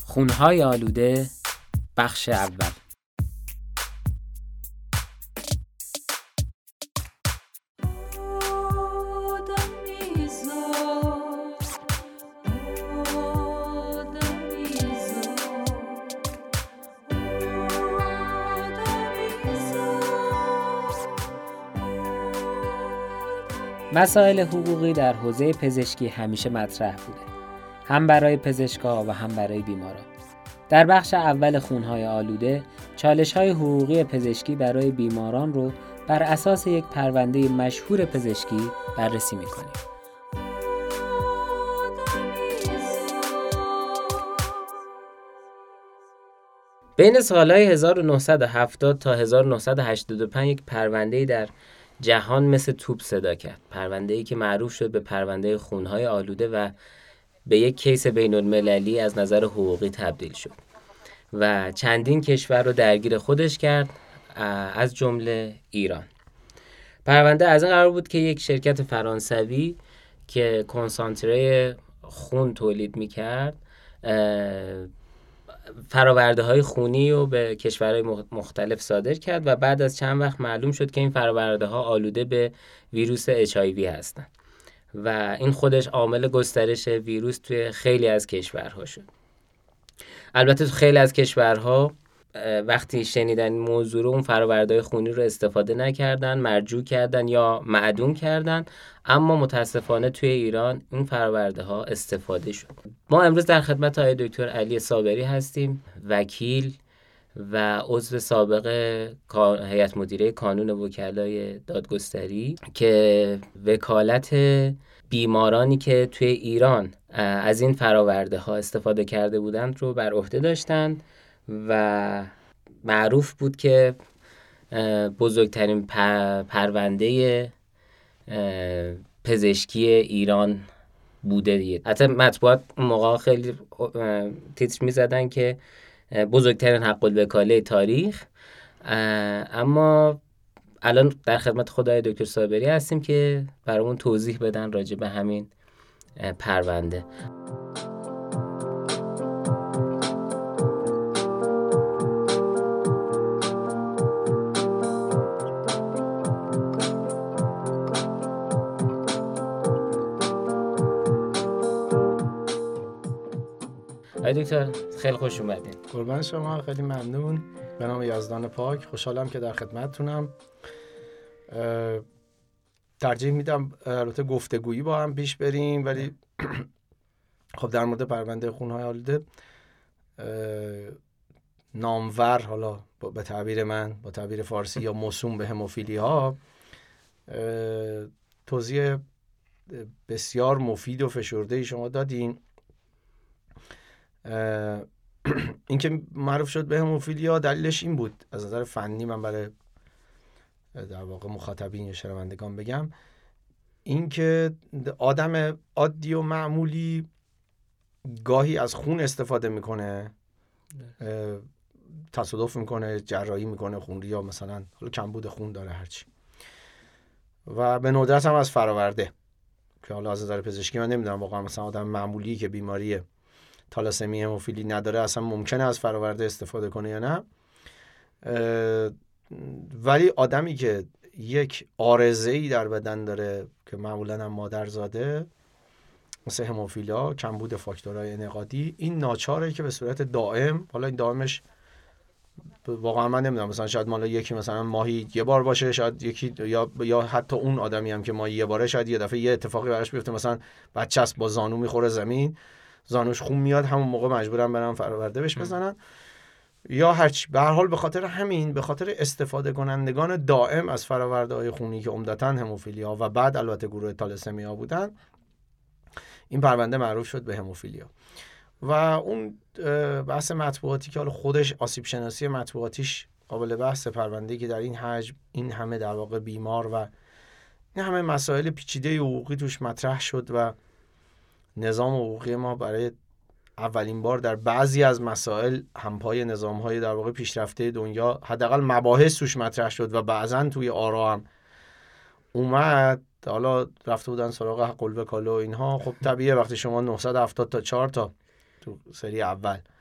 خونهای آلوده بخش اول. مسائل حقوقی در حوزه پزشکی همیشه مطرح بوده، هم برای پزشکا و هم برای بیماران. در بخش اول خونهای آلوده، چالش‌های حقوقی پزشکی برای بیماران رو بر اساس یک پرونده مشهور پزشکی بررسی می‌کنیم. بین سالهای 1970 تا 1985 یک پرونده‌ای در جهان مثل توپ صدا کرد. پرونده‌ای که معروف شد به پرونده خونهای آلوده و به یک کیس بین‌المللی از نظر حقوقی تبدیل شد و چندین کشور رو درگیر خودش کرد، از جمله ایران. پرونده از این قرار بود که یک شرکت فرانسوی که کنسانتره خون تولید می‌کرد فرآورده‌های خونی رو به کشورهای مختلف صادر کرد و بعد از چند وقت معلوم شد که این فرآورده‌ها آلوده به ویروس HIV هستند و این خودش عامل گسترش ویروس توی خیلی از کشورها شد. البته تو خیلی از کشورها وقتی شنیدن این موضوع رو اون فرآورده‌های خونی رو استفاده نکردن، مرجوع کردن یا معدوم کردن، اما متاسفانه توی ایران این فرآورده‌ها استفاده شد. ما امروز در خدمت آقای دکتر علی صابری هستیم، وکیل و عضو سابق هیئت مدیره کانون وکلای دادگستری که وکالت بیمارانی که توی ایران از این فرآورده‌ها استفاده کرده بودند رو بر عهده داشتند و معروف بود که بزرگترین پرونده پزشکی ایران بوده دیگه. حتی مطبوعات اون موقع خیلی تیتر می‌زدن که بزرگترین حق الوکاله تاریخ. اما الان در خدمت خدای دکتر صابری هستیم که برامون توضیح بدن راجع به همین پرونده. آقای دکتر خیلی خوش اومدین. قربان شما، خیلی ممنون. به نام یزدان پاک، خوشحالم که در خدمتتونم. ترجیح میدم البته گفتگویی با هم پیش بریم، ولی خب در مورد پرونده خونهای آلوده نامور، حالا به تعبیر من، با تعبیر فارسی یا موسوم به هموفیلی ها، توضیح بسیار مفید و فشرده شما دادین. این که معروف شد به هموفیلیا دلیلش این بود، از نظر فنی من برای در واقع مخاطبین یا شنوندگان بگم، این که آدم عادی و معمولی گاهی از خون استفاده میکنه، تصادف میکنه، جراحی میکنه خونری یا مثلا حالا کمبود خون داره هرچی، و به ندرت هم از فرآورده که حالا از نظر پزشکی من نمیدونم واقعا مثلا آدم معمولی که بیماری تالاسمی هموفیلی نداره اصلا ممکنه از فرآورده استفاده کنه یا نه. ولی آدمی که یک عارضه‌ای در بدن داره که معمولا هم مادرزاده، مثل هموفیلا، کمبود فاکتورهای انعقادی، این ناچاره که به صورت دائم، حالا این دائمش واقعا من نمیدونم، مثلا شاید مالا یکی مثلا ماهی یه بار باشه، شاید یکی یا حتی اون آدمی هم که ماهی یه باره شاید یه دفعه یه اتفاقی براش بیفته، مثلا بچه‌ست با زانو میخوره زمین، زانوش خون میاد، همون موقع مجبورن برن فرآورده بهش بزنن یا هرچی. به هر حال به خاطر همین، به خاطر استفاده کنندگان دائم از فرآورده‌های خونی که عمدتاً هموفیلیا و بعد البته گروه تالاسمیا بودن، این پرونده معروف شد به هموفیلیا. و اون بحث مطبوعاتی که حالا خودش آسیب شناسی مطبوعاتیش قابل بحث، پرونده‌ای که در این حجم، این همه در واقع بیمار و این همه مسائل پیچیده حقوقی توش مطرح شد و نظام حقوقی ما برای اولین بار در بعضی از مسائل همپای نظام‌های در واقع پیشرفته دنیا حداقل مباحث توش مطرح شد و بعضن توی آرا هم اومد. حالا رفته بودن سراغ حق الوکاله و اینها. خب طبیعیه وقتی شما 970 تا 4 تا تو سری اول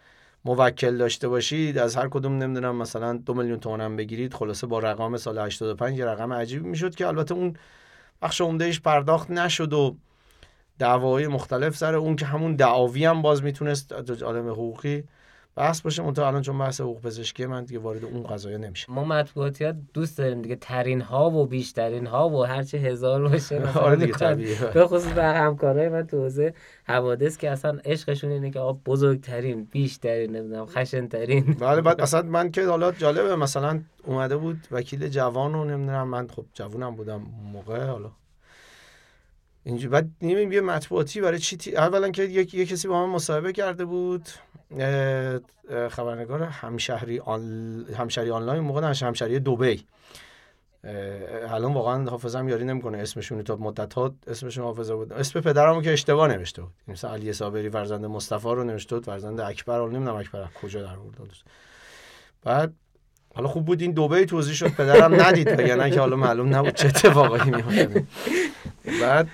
موکل داشته باشید از هر کدوم نمیدونم مثلا 2 میلیون تومان هم بگیرید، خلاصه با رقم سال 85 یه رقم عجیبی میشد که البته اون بخش عمدهش پرداخت نشد و دعوای مختلف سر اون که همون دعاوی هم باز میتونست عالم حقوقی بحث باشه. منتها الان چون بحث حقوق پزشکی من دیگه وارد اون قضایا نمیشه. ما مطبوعاتیات دوست داریم دیگه، ترین ها و بیشترین ها و هر چه هزار باشه. آره دیگه طبیعیه. به خصوص به همکارای من تو حوزه حوادث که اصلا عشقشون اینه که آقا بزرگترین، بیشترین، نمیدونم خشن‌ترین. بله بعد اصلا من که حالا جالبه مثلا اومده بود وکیل جوان و نمیدونم من خب جوونم بودم موقع، حالا اینجوری بعد یه مطبوعاتی برای چی اولا که یک کسی با من مصاحبه کرده بود، خبرنگار همشهری آنلاین موقع، نه همشهری دبی، الان واقعا حافظم یاری نمیکنه اسمشون، تا مدت‌ها اسمشون حافظه بود. اسم پدرمو که اشتباه نوشته بود، مثلا علی صابری فرزند مصطفی رو نوشته بود، فرزند اکبر رو نمیدونم اکبر کجا در آورد. بعد حالا خوب بود این دبی توضیح شد پدرم ندید، وگرنه که حالا معلوم نبود چه اتفاقایی میفته. بعد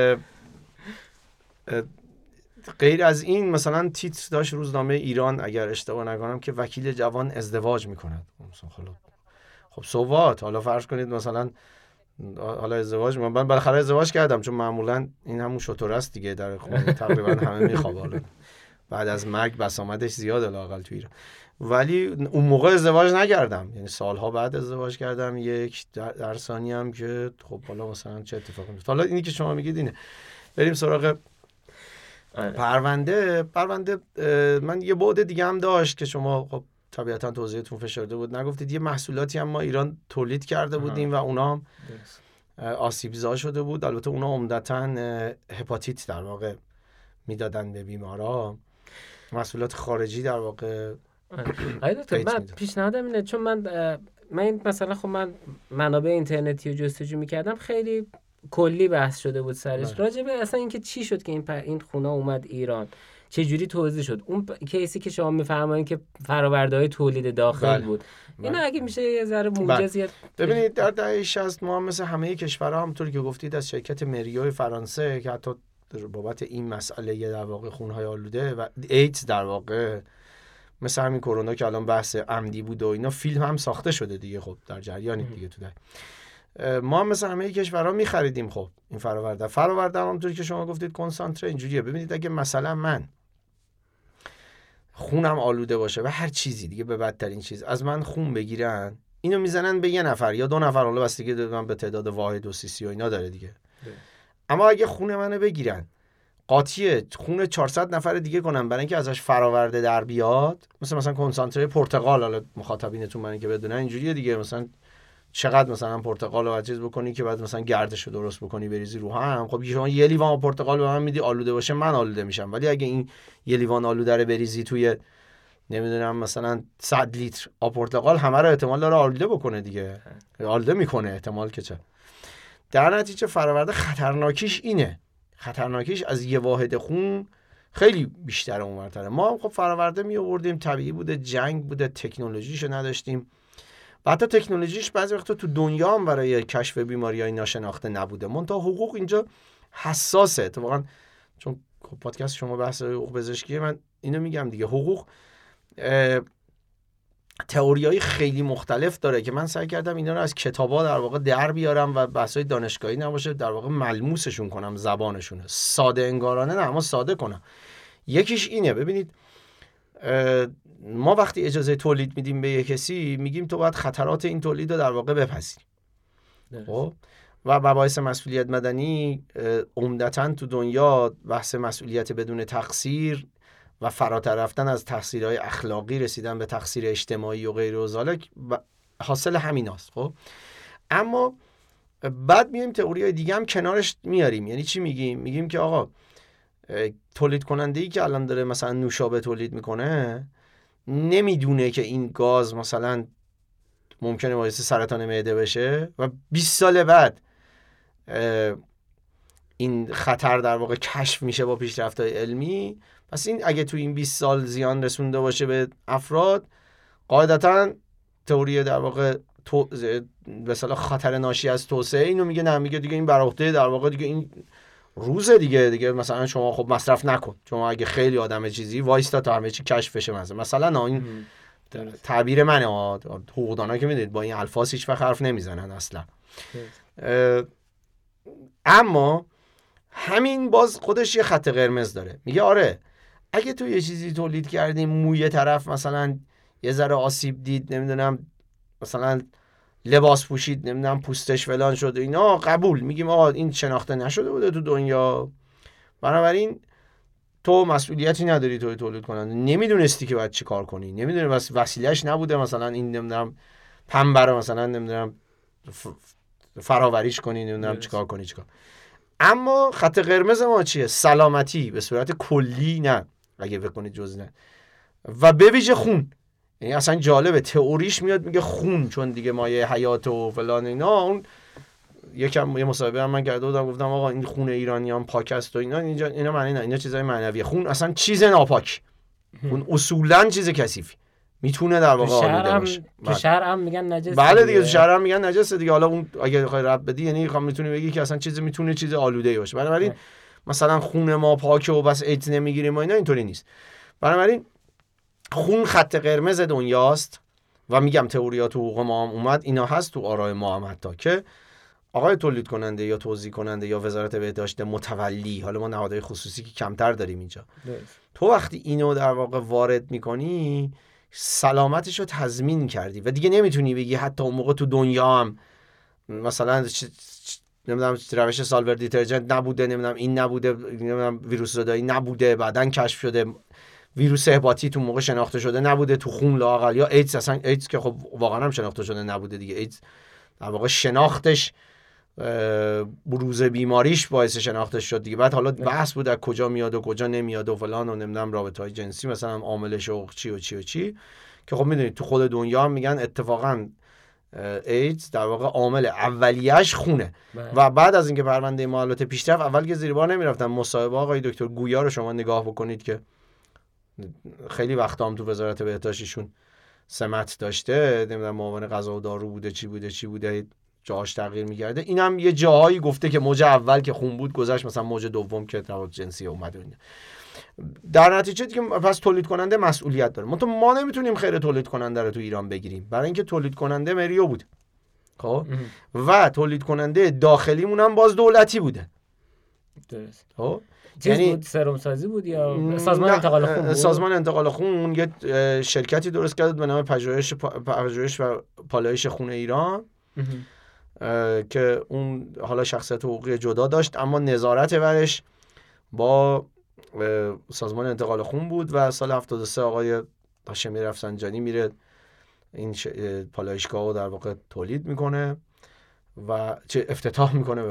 غیر از این مثلا تیتر داشت روزنامه ایران اگر اشتباه نکنم که وکیل جوان ازدواج میکند. مثلا خب سوات، حالا فرض کنید مثلا حالا ازدواج من بالاخره ازدواج کردم، چون معمولا این همون شطور است دیگه، در خونه تقریبا همه میخوابه، حالا بعد از مرگ بسامدش زیاده لااقل تو ایران، ولی اون موقع ازدواج نکردم، یعنی سالها بعد ازدواج کردم. یک در ثانی هم که خب حالا مثلا چه اتفاقی میفته. حالا اینی که شما میگید اینه. بریم سراغ پرونده. من یه بعد دیگه هم داشت که شما خب طبیعتا توضیحتون فشرده بود، نگفتید یه محصولاتی هم ما ایران تولید کرده بودیم و اونا هم آسیب‌زا شده بود. البته اونا عمدتاً هپاتیت در واقع میدادن به بیمارا، محصولات خارجی در واقع. من پیشنهادم اینه، چون من مثلا خب من منابع اینترنتی رو جستجو میکردم، خیلی کلی بحث شده بود سرش راجع به اصلا اینکه چی شد که این خونه اومد ایران، چه جوری توزیع شد. اون کیسی که شما میفرمایید که فرآورده‌های تولید داخل بود، اینا اگه میشه یه ذره موجزیت. ببینید در دهه 60 ما مثل همه کشورها همونطور که گفتید از شرکت مریو فرانسه که حتی بابت این مسئله در واقع خونهای آلوده و ایدز در واقع مثل همین کرونا که الان بحث عمدی بود و اینا، فیلم هم ساخته شده دیگه، خب در جریانی دیگه تو ده. ما مثل همه کشورها می‌خریدیم خب این فراورده همونطوری که شما گفتید کنسانتره اینجوریه. ببینید اگه مثلا من خونم آلوده باشه و هر چیزی دیگه، به بدترین چیز از من خون بگیرن، اینو میزنن به یه نفر یا 2 نفر، حالا بستگی من به تعداد واحد و سیسی و اینا داره دیگه. اما اگه خون منو بگیرن قاطی خون 400 نفر دیگه کنن برای اینکه ازش فراورده در بیاد، مثلا کنسانتره پرتقال، حالا مخاطبینتون من که بدونن اینجوریه دیگه، مثلا چقدر مثلا پرتقال رو چیز بکنی که بعد مثلا گردشو درست بکنی بریزی رو هم. خب شما یه لیوان پرتقال به من میدی آلوده باشه، من آلوده میشم، ولی اگه این یه لیوان آلوده رو بریزی توی نمیدونم مثلا 100 لیتر آب پرتقال، همه رو احتمال داره آلوده بکنه دیگه، آلوده میکنه احتمال که چه. در نتیجه فراورده خطرناکیش اینه، خطرناکیش از یه واحد خون خیلی بیشتر اونورتره. ما خب فراورده می آوردیم، طبیعی بوده، جنگ بوده، تکنولوژیشو نداشتیم و حتی تکنولوژیش بعضی وقتا تو دنیا هم برای کشف بیماری‌های ناشناخته نبوده. منتها حقوق اینجا حساسه اتفاقا، چون پادکست شما بحث حقوق پزشکی، من اینو میگم دیگه، حقوق تئوریای خیلی مختلف داره که من سعی کردم اینا رو از کتابا در واقع در بیارم و بحثای دانشگاهی نباشه، در واقع ملموسشون کنم، زبانشونه، ساده انگارانه نه اما ساده کنم. یکیش اینه، ببینید ما وقتی اجازه تولید میدیم به یک کسی، میگیم تو باید خطرات این تولید رو در واقع بپذیری. خب و مباحث مسئولیت مدنی عمدتاً تو دنیا بحث مسئولیت بدون تقصیر و فراتر رفتن از تقصیرهای اخلاقی رسیدن به تقصیر اجتماعی و غیر و ذالک حاصل همیناست. خب اما بعد میایم تئوریای دیگه هم کنارش میاریم. یعنی چی میگیم؟ میگیم که آقا تولید کننده‌ای که الان داره مثلا نوشابه تولید میکنه نمیدونه که این گاز مثلا ممکنه باعث سرطان معده بشه و 20 سال بعد این خطر در واقع کشف میشه با پیشرفت‌های علمی. پس این اگه تو این 20 سال زیان رسونده باشه به افراد، قاعدتاً تئوری در واقع به اصطلاح خطر ناشی از توسعه اینو میگه، نه میگه دیگه این بر عهده در واقع دیگه این روز دیگه مثلا شما خب مصرف نکن، شما اگه خیلی آدم چیزی وایستا تا همه چی کشف بشه. مثلا این تعبیر منه، حقوقدانا که میدونید با این الفاظ هیچ وقت حرف نمیزنن اصلا. اما همین باز خودش یه خط قرمز داره، میگه آره اگه تو یه چیزی تولید کردی موی طرف مثلا یه ذره آسیب دید، نمیدونم مثلا لباس پوشید، نمیدونم پوستش فلان شد، اینا قبول میگیم آقا این شناخته نشده بوده تو دنیا، بنابراین تو مسئولیتی نداری توی تولید کننده، نمیدونستی که باید چی کار کنی، نمیدونی وسیلهش نبوده مثلا این نمیدونم پنبه رو مثلا نمیدونم فراوریش کنی، نمیدونم چیکار کنی چیکار. اما خط قرمز ما چیه؟ سلامتی به صورت کلی نه، اگه بکنید جز نه، و به ویژه خون. یعنی اصلا جالبه تئوریش میاد میگه خون، چون دیگه مایه حیات و فلان اینا. اون یه مصاحبه هم من کرده بودم، گفتم آقا این خون ایرانیان پاک است و اینا معنی نه، اینا چیزای معنویه. خون اصلا چیز ناپاک، خون اصولا چیز کثیفی میتونه در واقع آلوده باشه. تو شهر هم میگن نجسه. بله دیگه تو شهر هم میگن نجسه دیگه. حالا اون اگه بخوای رب بدی یعنی میتونی بگی که اصلا چیز میتونه چیز آلوده باشه. بنابراین مثلا خون ما پاکه و بس ایدز نمیگیریم و اینا، اینطوری نیست. بنابراین خون خط قرمز دنیاست و میگم تئوریات حقوق ما هم اومد، اینا هست تو آرای ما هم، حتی که آقای تولید کننده یا توزیع کننده یا وزارت بهداشت متولی، حالا ما نهادهای خصوصی که کمتر داریم اینجا، تو وقتی اینو در واقع وارد میکنی سلامتش رو تضمین کردی و دیگه نمیتونی بگی حتی اون موقع تو دنیا هم مثلا نمیدونم روش سالور دیترجنت نبوده، نمیدونم این نبوده، نمیدونم ویروس زدایی نبوده، بعدن کشف شده ویروس هپاتیت اون موقع شناخته شده نبوده تو خون لااقل، یا ایدز، اصلا ایدز که خب واقعا هم شناخته شده نبوده دیگه. ایدز در واقع شناختش بروز بیماریش باعث شناختش شد دیگه. بعد حالا بحث بود از کجا میاد و کجا نمیاد و فلان و نمیدونم رابطه‌های جنسی مثلا عاملش و چی و چی و چی، که خب میدونید تو خود دنیا هم میگن اتفاقا ایدز در واقع عامل اولیه‌اش خونه. و بعد از اینکه پرونده معاملات پیش رفت، اول که زیر بار نمیرفتن. مصاحبه آقای دکتر گویا رو شما نگاه بکنید که خیلی وقتا هم تو وزارت بهداشتشون سمت داشته، نمیدونم معاون غذا و دارو بوده چی بوده جاهاش تغییر می‌کرده. اینم یه جاهایی گفته که موج اول که خون بود گذشت مثلا موج دوم که روابط جنسی اومد. در نتیجه دیگه پس تولید کننده مسئولیت داره. ما نمیتونیم خیر تولید کننده رو تو ایران بگیریم، برای اینکه تولید کننده مریو بود خب و تولید کننده داخلیمون هم باز دولتی بوده. درست. خب یعنی سرم سازی بود یا سازمان انتقال خون بود؟ سازمان انتقال خون یه شرکتی درست کرد به نام پژوهش و پالایش خون ایران که اون حالا شخصیت حقوقی جدا داشت، اما نظارت برش با سازمان انتقال خون بود. و سال 73 آقای هاشمی رفسنجانی میره این پالایشگاه رو در واقع تولید میکنه و چه افتتاح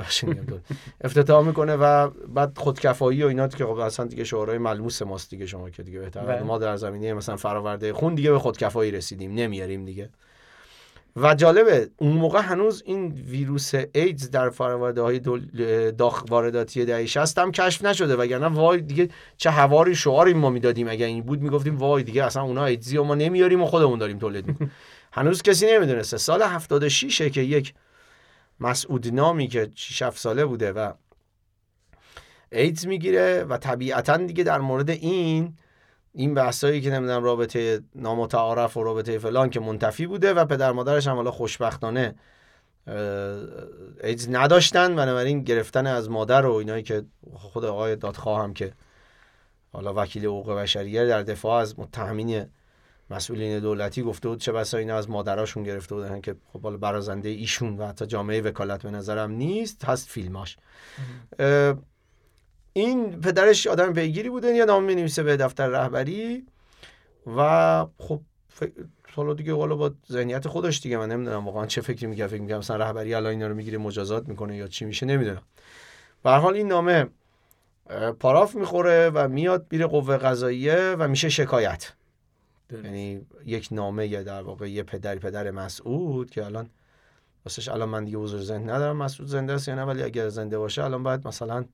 میکنه و بعد خودکفایی و اینا که خب اصلا دیگه شعارهای ملموس ماست دیگه، شما که دیگه بهتره ما در زمینه مثلا فراورده خون دیگه به خودکفایی رسیدیم، نمیاریم دیگه. و جالبه اون موقع هنوز این ویروس ایدز در فرآورده‌های وارداتی دهه 60 هم کشف نشده، وگرنه وای دیگه چه هواری شعاری ما میدادیم اگه این بود، میگفتیم وای دیگه اصلا اونا ایدزی و ما نمیاریم و خودمون داریم تولید میکنیم. هنوز کسی نمیدونسته. سال 76 که یک مسعود نامی که 6-7 ساله بوده و ایدز میگیره و طبیعتاً دیگه در مورد این بحثایی که نمیدونم رابطه نامتعارف و رابطه فلان که منتفی بوده و پدر مادرش هم حالا خوشبختانه ایدز نداشتن، بنابراین گرفتن از مادر و اینایی که خود آقای دادخواه هم که حالا وکیل حقوق بشریه در دفاع از متهمین مسئولین دولتی گفته بود چه بسا اینا از مادراشون گرفته بودن که خب حالا برازنده ایشون و حتی جامعه وکالت به نظرم نیست، هست فیلماش. این پدرش آدم پیگیری بوده، یه نامه می‌نویسه به دفتر رهبری و خب حالا دیگه حالا با ذهنیت خودش دیگه من نمیدونم واقعا چه فکر می‌کنه مثلا رهبری الان اینا رو میگیره مجازات میکنه یا چی میشه نمیدونم. به هر حال این نامه پاراف میخوره و میاد میره قوه قضاییه و میشه شکایت. یعنی یک نامه در واقع یه پدر مسعود که الان واسش الان من دیگه حضور ذهن ندارم مسعود زنده است یا نه، ولی اگر زنده باشه الان باید مثلا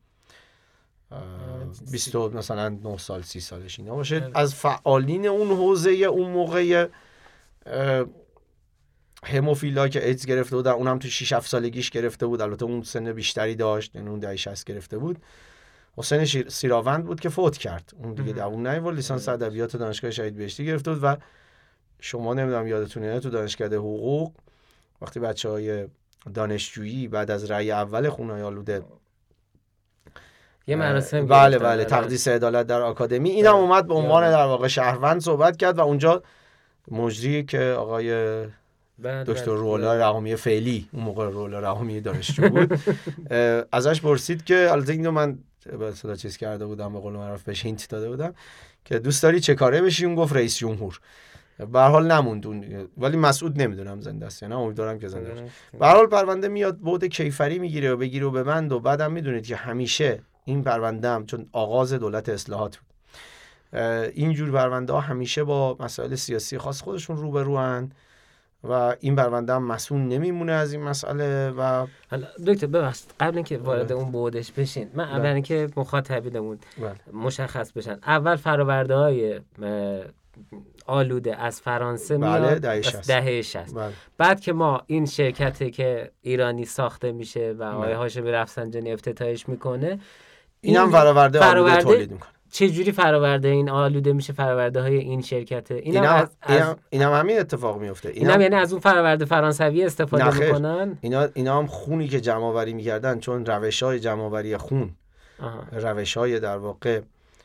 20 مثلا 9 سال 30 سالش اینا باشه. از فعالین اون حوزه اون موقع هموفیلا که ایدز گرفته بود، اونم تو 6 7 سالگیش گرفته بود، البته اون سن بیشتری داشت، یعنی اون دهه 60 گرفته بود. حسین سیراوند بود که فوت کرد، اون دیگه دووم نیاورد، لیسانس ادبیات دانشگاه شهید بهشتی گرفته بود. و شما نمیدونم یادتونه تو دانشکده حقوق وقتی بچهای دانشجویی بعد از رأی اول خونه‌های آلوده یه مراسم بله تقدیس عدالت در آکادمی، اینم اومد به عنوان در واقع شهروند صحبت کرد و اونجا مجری که آقای دکتر رولا رحامی فعلی، اون موقع رولا رحامی دانشجو بود، ازش پرسید که البته اینو من به اصطلاح چیز کرده بودم، به قول معروف بهش هینت داده بودم که دوست داری چه کاره بشی؟ اون گفت رئیس جمهور. به هر حال نموند اون، ولی مسعود نمیدونم زنده است یا نه، امیدوارم که زنده باشه. به هر حال پرونده میاد بعد کیفری میگیره و بگیره و ببند و بعدم میدونید که همیشه این پرونده هم چون آغاز دولت اصلاحات بود، اینجور پرونده ها همیشه با مسائل سیاسی خاص خودشون روبروان و این پرونده هم مسئول نمیمونه از این مسئله. و حالا دکتر ببخشید قبل اینکه وارد اون بعدش بشین، من اول اینکه مخاطبینمون مشخص بشن، اول فرآورده‌های آلوده از فرانسه میاد دهه 60. بعد که ما این شرکتی که ایرانی ساخته میشه و آقای هاشمی رفسنجانی افتتاحش میکنه، اینم فرآورده آلوده تولید میکنه. چه جوری فرآورده این آلوده میشه؟ فرآورده های این شرکته اینم همین اتفاق میفته. اینم یعنی از اون فرآورده فرانسوی استفاده میکنن. اینا هم خونی که جمع آوری میکردن، چون روش‌های جمع آوری خون روش‌های در واقع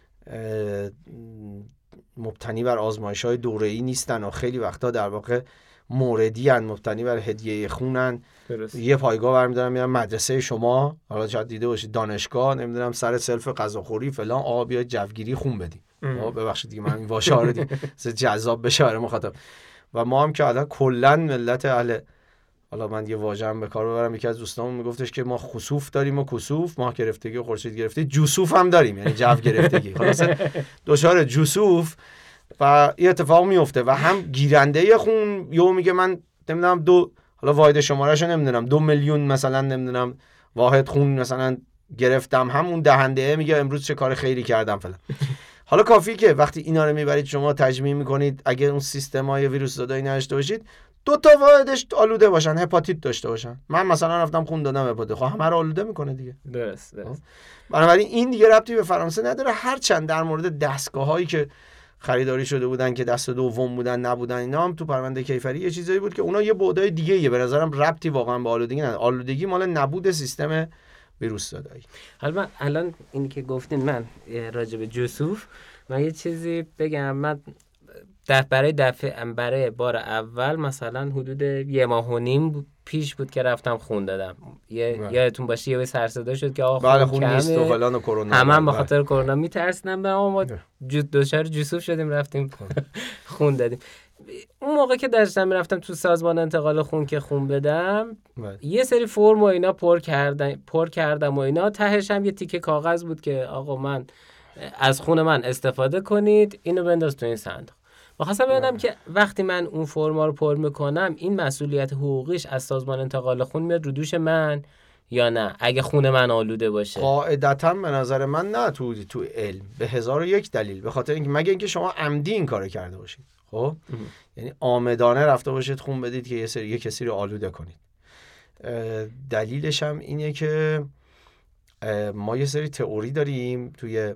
مبتنی بر آزمایش‌های دوره‌ای نیستن و خیلی وقتا در واقع موردی ان، مبتنی بر هدیه خونن. یه پایگاه برمی‌دارن میرن مدرسه شما، حالا شاید دیده باشید دانشگاه، نمیدونم سر سلف غذاخوری فلان، آقا بیا جوگیری خون بدی. ببخشید دیگه من این واژه‌ها رو دیگه جذاب بشه برای مخاطب. و ما هم که الان کلا ملت اهل، حالا من یه واژه هم به کار ببرم، یکی از دوستامون میگفتش که ما خسوف داریم و کسوف، ماه گرفتگی و خورشید گرفتگی، جوسوف هم داریم، یعنی جو گرفتگی. خلاص دچار جوسوف و این اتفاق میفته و هم گیرنده خون یهو میگه من نمیدونم حالا واحد شمارهشو نمیدونم 2 میلیون مثلا نمیدونم واحد خون مثلا گرفتم، همون دهنده میگه امروز چه کار خیری کردم فلان. حالا کافی که وقتی اینا رو میبرید شما تجمیع میکنید، اگه اون سیستمای ویروس زدایی نداشته باشید، 2 تا واحدش آلوده باشن، هپاتیت داشته باشن. من مثلا رفتم خون دادم هپاتیت، خب همه رو آلوده میکنه دیگه. درست. بنابراین این دیگه ربطی به فرانسه نداره. هرچند در مورد دستگاه‌هایی که خریداری شده بودن که دست دوم بودن نبودن، اینا هم تو پرونده کیفری یه چیزایی بود که اونا یه بعدای دیگه‌ایه، به نظرم ربطی واقعا به آلودگی نداره. آلودگی مال نبود سیستم ویروس زدایی. حالا من الان اینی که گفتین، من راجع به جوسوف من یه چیزی بگم. من برای بار اول مثلا حدود 1.5 ماه پیش بود که رفتم خون دادم. یادتون باشه یه سر صدا شد که آقا خون نیست و فلان و کرونا، همه به خاطر کرونا میترسیدن، اما ما دچار جوسوف شدیم رفتیم خون دادیم. اون موقع که داشتم میرفتم تو سازمان انتقال خون که خون بدم، یه سری فرم و اینا پر کردم و اینا، تهش هم یه تیکه کاغذ بود که آقا من از خون من استفاده کنید، اینو بنداز تو این صندوق. می‌خواستم ببینم که وقتی من اون فرما رو پر میکنم، این مسئولیت حقوقیش از سازمان انتقال خون میاد رو دوش من یا نه اگه خون من آلوده باشه؟ قاعدتاً به نظر من نه. تو علم به 1001 دلیل، به خاطر اینکه مگه اینکه شما عمدی این کارو کرده باشید، خب یعنی عامدانه رفته باشید خون بدید که یه کسی رو آلوده کنید. دلیلش هم اینه که ما یه سری تئوری داریم توی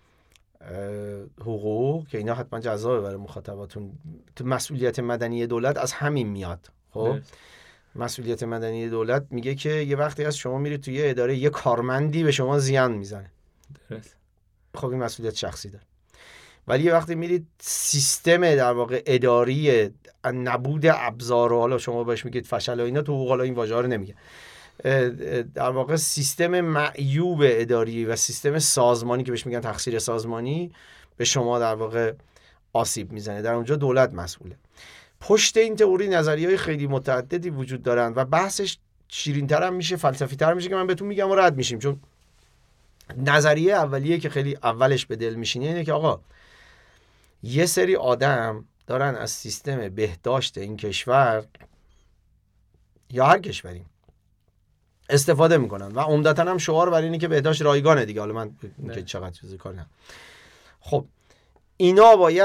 حقوق که اینا حتما جذابه برای مخاطباتون. تو مسئولیت مدنی دولت از همین میاد. خب مسئولیت مدنی دولت میگه که یه وقتی از شما میرید توی یه اداره، یه کارمندی به شما زیان میزنه، خب این مسئولیت شخصی داره. ولی یه وقتی میرید سیستم در واقع اداری نبود ابزار و حالا شما بهش میگید فشل و اینا، تو حقوق حالا این واژه‌ها رو نمیگه، در واقع سیستم معیوب اداری و سیستم سازمانی که بهش میگن تقصیر سازمانی به شما در واقع آسیب میزنه. در اونجا دولت مسئوله. پشت این تئوری نظریه‌های خیلی متعددی وجود دارن و بحثش شیرین‌تر هم میشه، فلسفی‌تر میشه که من بهتون میگم و رد میشیم. چون نظریه اولیه که خیلی اولش به دل میشینه اینه که آقا یه سری آدم دارن از سیستم بهداشت این کشور یا هر کشوری استفاده میکنن و عمدتاً هم شعار بر اینه که بهداشت رایگانه دیگه. حالا من اینکه چقدر چیزی کار نه، خب اینا باید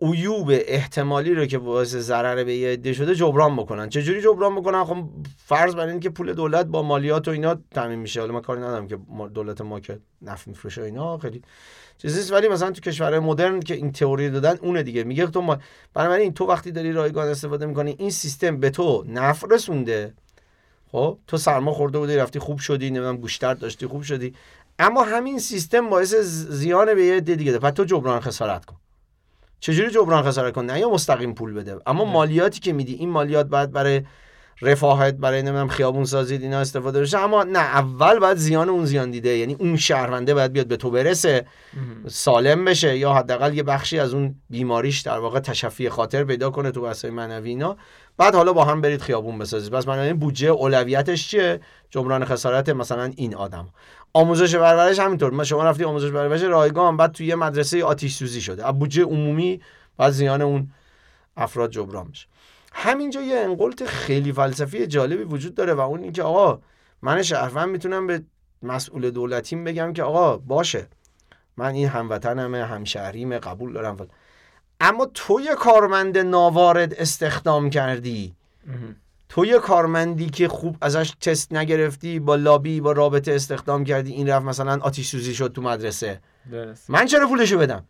عیوب احتمالی رو که باعث ضرر به یه عده شده جبران بکنن. چجوری جبران بکنن؟ خب فرض بر این که پول دولت با مالیات و اینا تامین میشه. حالا من کاری ندارم که دولت ما که نفت میفروشه اینا خیلی چیزیست، ولی مثلا تو کشورهای مدرن که این تئوری دادن اونه دیگه، میگه تو بنابراین تو وقتی داری رایگان استفاده میکنی این سیستم به تو نفع رسونده، خب تو سرما خورده بودی رفتی خوب شدی، نمیدونم گوشتر داشتی خوب شدی، اما همین سیستم باعث زیان به یه عده دیگه ده. پس تو جبران خسارت کن. چجوری جبران خسارت کن؟ نه یا مستقیم پول بده، اما مالیاتی که میدی این مالیات باید برای رفاهت، برای نمیدونم خیابون سازی اینا استفاده بشه، اما نه، اول باید زیان اون زیان دیده، یعنی اون شهرونده باید بیاد به تو برسه، سالم بشه، یا حداقل یه بخشی از اون بیماریش در واقع تشفی خاطر پیدا کنه تو وسایل معنوی اینا، بعد حالا با هم برید خیابون بسازید. پس من بودجه اولویتش چیه؟ جبران خسارت مثلا این آدم. آموزش و پرورش همینطور، ما شما رفتی آموزش و پرورش رایگان، بعد توی یه مدرسه آتش سوزی شده، از بودجه عمومی بعد زیان اون افراد جبران میشه. همینجا یه انقلت خیلی فلسفی جالبی وجود داره و اون این که آقا من شهروند میتونم به مسئول دولتیم بگم که آقا باشه من این هموطنمه، همشهریمه، قبول دارم، اما تو یه کارمند ناوارد استخدام کردی، تو یه کارمندی که خوب ازش تست نگرفتی، با لابی با رابطه استخدام کردی، این رفت مثلا آتش سوزی شد تو مدرسه، من چرا پولشو بدم؟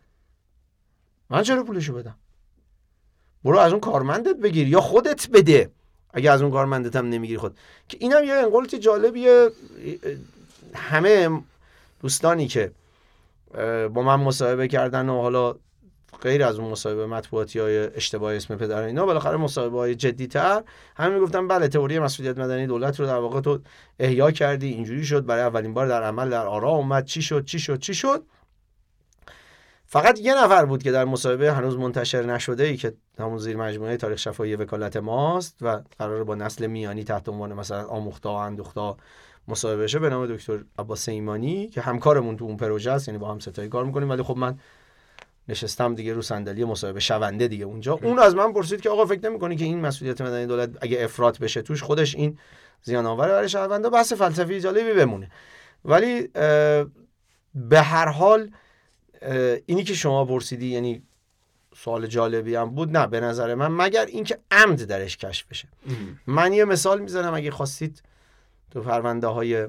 برو از اون کارمندت بگیر یا خودت بده اگه از اون کارمندت هم نمیگیری خود. که اینم یه انقلت جالبیه. همه دوستانی که با من مصاحبه کردن و حالا غیر از اون مصاحبه مطبوعاتی های اشتباه اسم پدر اینا، بالاخره مصاحبه های جدی تر، همه میگفتن بله تئوری مسئولیت مدنی دولت رو در واقع تو احیا کردی، اینجوری شد، برای اولین بار در عمل در آرا اومد، چی شد. فقط یه نفر بود که در مصاحبه هنوز منتشر نشده ای که همون زیر مجموعه تاریخ شفاهی وکالت ماست و قراره با نسل میانی تحت عنوان مثلا آموختا و اندوختا مصاحبه شه، به نام دکتر عباس ایمانی که همکارمون تو اون پروژه است، یعنی با هم ستایی کار میکنیم، ولی خب من نشستم دیگه رو صندلی مصاحبه شونده دیگه اونجا. اون از من پرسید که آقا فکر نمی‌کنی که این مسئولیت مدنی دولت اگه افراط بشه توش خودش این زیان آوره برای شهروندا؟ بحث فلسفی جالبی بمونه، ولی به هر حال اینی که شما پرسیدی یعنی سوال جالبی هم بود. نه به نظر من، مگر اینکه عمد درش کشف بشه. من یه مثال میزنم اگه خواستید تو پرونده های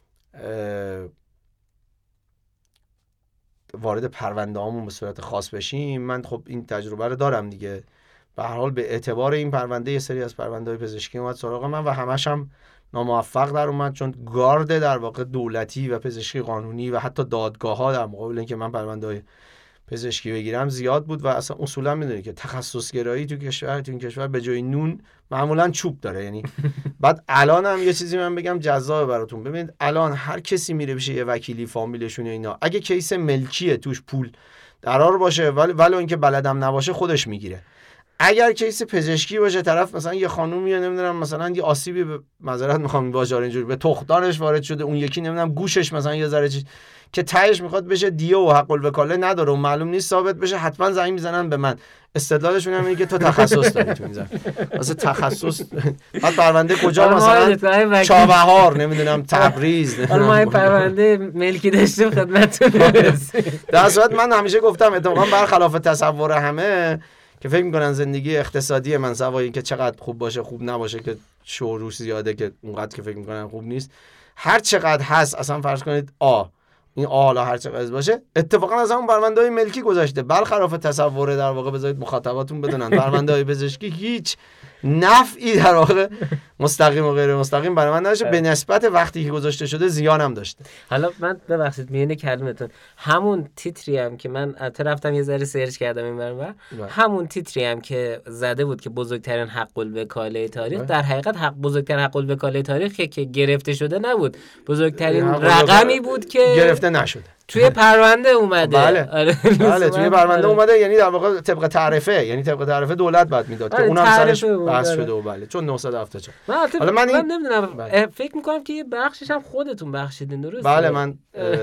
وارد پرونده هامون به صورت خاص بشیم، من خب این تجربه رو دارم دیگه. به هر حال به اعتبار این پرونده یه سری از پرونده های پزشکی اومد سراغ من و همش هم ناموفق در اومد، چون گارد در واقع دولتی و پزشکی قانونی و حتی دادگاه ها در مقابل اینکه من پرونده های پزشکی بگیرم زیاد بود و اصلا اصولا میدونی که تخصص گرایی تو این کشور به جای نون معمولا چوب داره. یعنی بعد الان هم یه چیزی من بگم جذاب براتون، ببینید الان هر کسی میره بشه یه وکیلی فامیلشون اینا، اگه کیس ملکیه توش پول قرار باشه ولی اینکه بلدم نباشه خودش میگیره. اگر کیس پزشکی باشه طرف مثلا یه خانومیه نمیدونم مثلا یه آسیبی به معذرت میخوام باجار اینجوری به تخمدانش وارد شده، اون یکی نمیدونم گوشش مثلا یه ذره چیز که تهش میخواد بشه دیه و حق الوکاله نداره و معلوم نیست ثابت بشه، حتما زنگ میزنن به من. استدلالشون هم اینه که تو تخصص داری تو این زمینه. واسه تخصص بعد پرونده کجا مثلا چابهار نمیدونم تبریز، حالا ما این پرونده ملکی داشتیم خدمتتون برسیم. در صورت من همیشه گفتم اتفاقا برخلاف تصور همه که فکر میکنن زندگی اقتصادی من سوای اینکه چقدر خوب باشه خوب نباشه که شوروش زیاده که اونقدر که فکر میکنن خوب نیست، هر چقدر هست اصلا فرض کنید این حالا هر چقدر باشه اتفاقا از همون پرونده‌های ملکی گذشته. برخلاف تصور در واقع بذارید مخاطباتون بدونن پرونده‌های پزشکی هیچ نفعی در واقع مستقیم و غیر مستقیم برای من نداشته، به نسبت وقتی که گذاشته شده زیانم داشته. حالا من ببخشید میونه کلمتون، همون تیتری هم که من رفتم یه ذره سرچ کردم این برام، همون تیتری هم که زده بود که بزرگترین حق الوکاله تاریخ، در حقیقت بزرگترین حق الوکاله تاریخ که گرفته شده نبود، بزرگترین رقمی بود که گرفته نشده توی پرونده اومده. بله توی پرونده اومده، یعنی در واقع طبق تعرفه دولت بعد میداد که اونم سرش بحث شده و بله چون 974. حالا من نمیدونم فکر میکنم که یه بخشش هم خودتون بخشیدین، درسته؟ بله من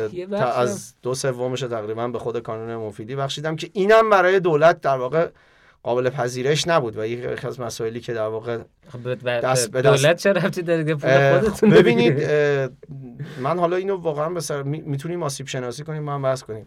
از 2/3 تقریبا به خود کانون مفیدی بخشیدم که اینم برای دولت در واقع قابل پذیرش نبود و یکی از مسائلی که در واقع دست به دست دولت چه ربطی داره که پول خودتون ببینید من حالا اینو واقعا به سر میتونیم آسیب شناسی کنیم، ما هم بحث کنیم.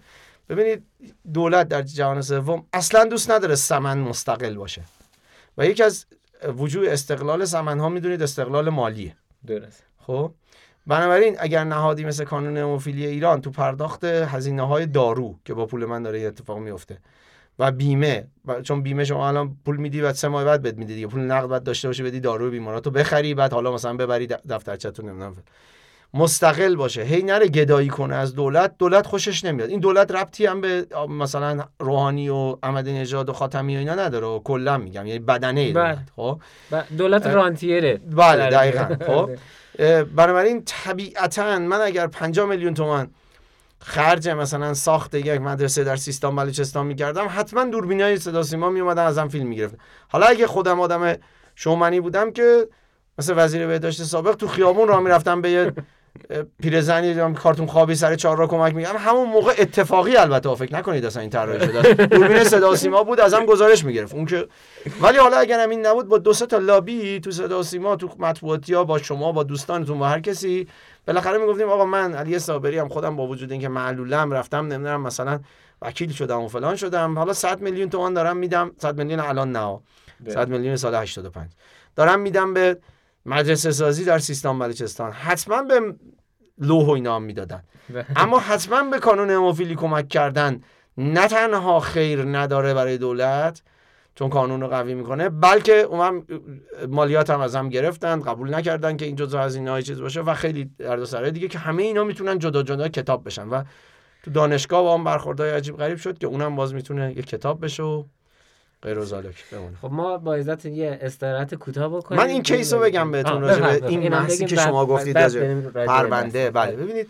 ببینید دولت در جهان سوم اصلا دوست نداره سمن مستقل باشه و یکی از وجوه استقلال سمن‌ها میدونید استقلال مالیه. درست. خب بنابراین اگر نهادی مثل کانون هموفیلی ایران تو پرداخت هزینه‌های دارو که با پول من داره این اتفاق میفته و بیمه، چون بیمه شما الان پول میدی بعد 3 ماه بعد بد میدی دیگه، پول نقد بعد داشته باشی بدی دارو بیماراتو بخری بعد حالا مثلا ببری دفترچه‌تون نمیدونم مستقل باشه، هی نره گدایی کنه از دولت خوشش نمیاد. این دولت ربطی هم به مثلا روحانی و احمدی نژاد و خاتمی و اینا نداره، کلا میگم یعنی بدنه دولت. خب دولت رانتیره. بله دقیقاً. خب بنابراین طبیعتاً من اگر 50 میلیون تومان خرج مثلا ساخت یک مدرسه در سیستان بلوچستان میکردم، حتما دوربینای صدا سیما میومدن ازم فیلم میگرفتن. حالا اگه خودم آدم شومنی بودم که مثل وزیر بهداشت سابق تو خیابون راه میرفتم به یه پیرزنی کارتون خوابی سر چهارراه کمک میگم، همون موقع اتفاقی البته فکر نکنید اصلا این طراحی شده، دوربین صدا سیما بود ازم گزارش میگرفت اون که. ولی حالا اگر این نبود با 2 تا لابی تو صدا سیما تو مطبوعاتیا با شما با دوستانتون با هر کسی بالاخره میگفتیم آقا من علی صابری هم خودم با وجود اینکه معلولم رفتم نمیدونم مثلا وکیل شدم و فلان شدم، حالا 100 میلیون تومان دارم میدم، 100 میلیون الان نه 100 میلیون سال 85 دارم میدم به مدرسه سازی در سیستان بلوچستان، حتما به لوح و اینا هم میدادن. اما حتما به کانون هموفیلی کمک کردن نه تنها خیر نداره برای دولت چون کانون رو قوی میکنه، بلکه اونم مالیات هم ازم گرفتن، قبول نکردن که این جزء هزینه‌های چیز باشه و خیلی دردسرای دیگه که همه اینا میتونن جدا جدا کتاب بشن و تو دانشگاه با هم برخوردای عجیب غریب شد که اونم باز میتونه یک کتاب بشه و غیر و ذالک بمونه. خب ما با عزت یه استراحت کوتاه بکنیم. من این کیسو بگم بهتون راجع به این بحثی که شما گفتید راجع پرونده. بله ببینید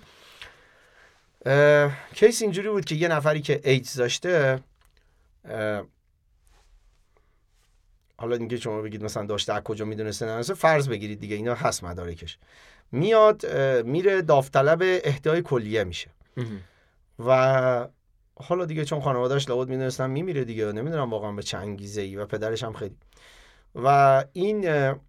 کیس اینجوری بود که یه نفری که ایدز داشته، حالا اینکه شما بگید مثلا داشته از کجا میدونسته نه، فرض بگیرید دیگه اینا هست مدارکش، میاد میره داوطلب اهدای کلیه میشه و حالا دیگه چون خانواده‌اش لابد میدونستن میمیره دیگه، نمیدونم واقعا به چه انگیزه‌ای و پدرش هم خیلی و این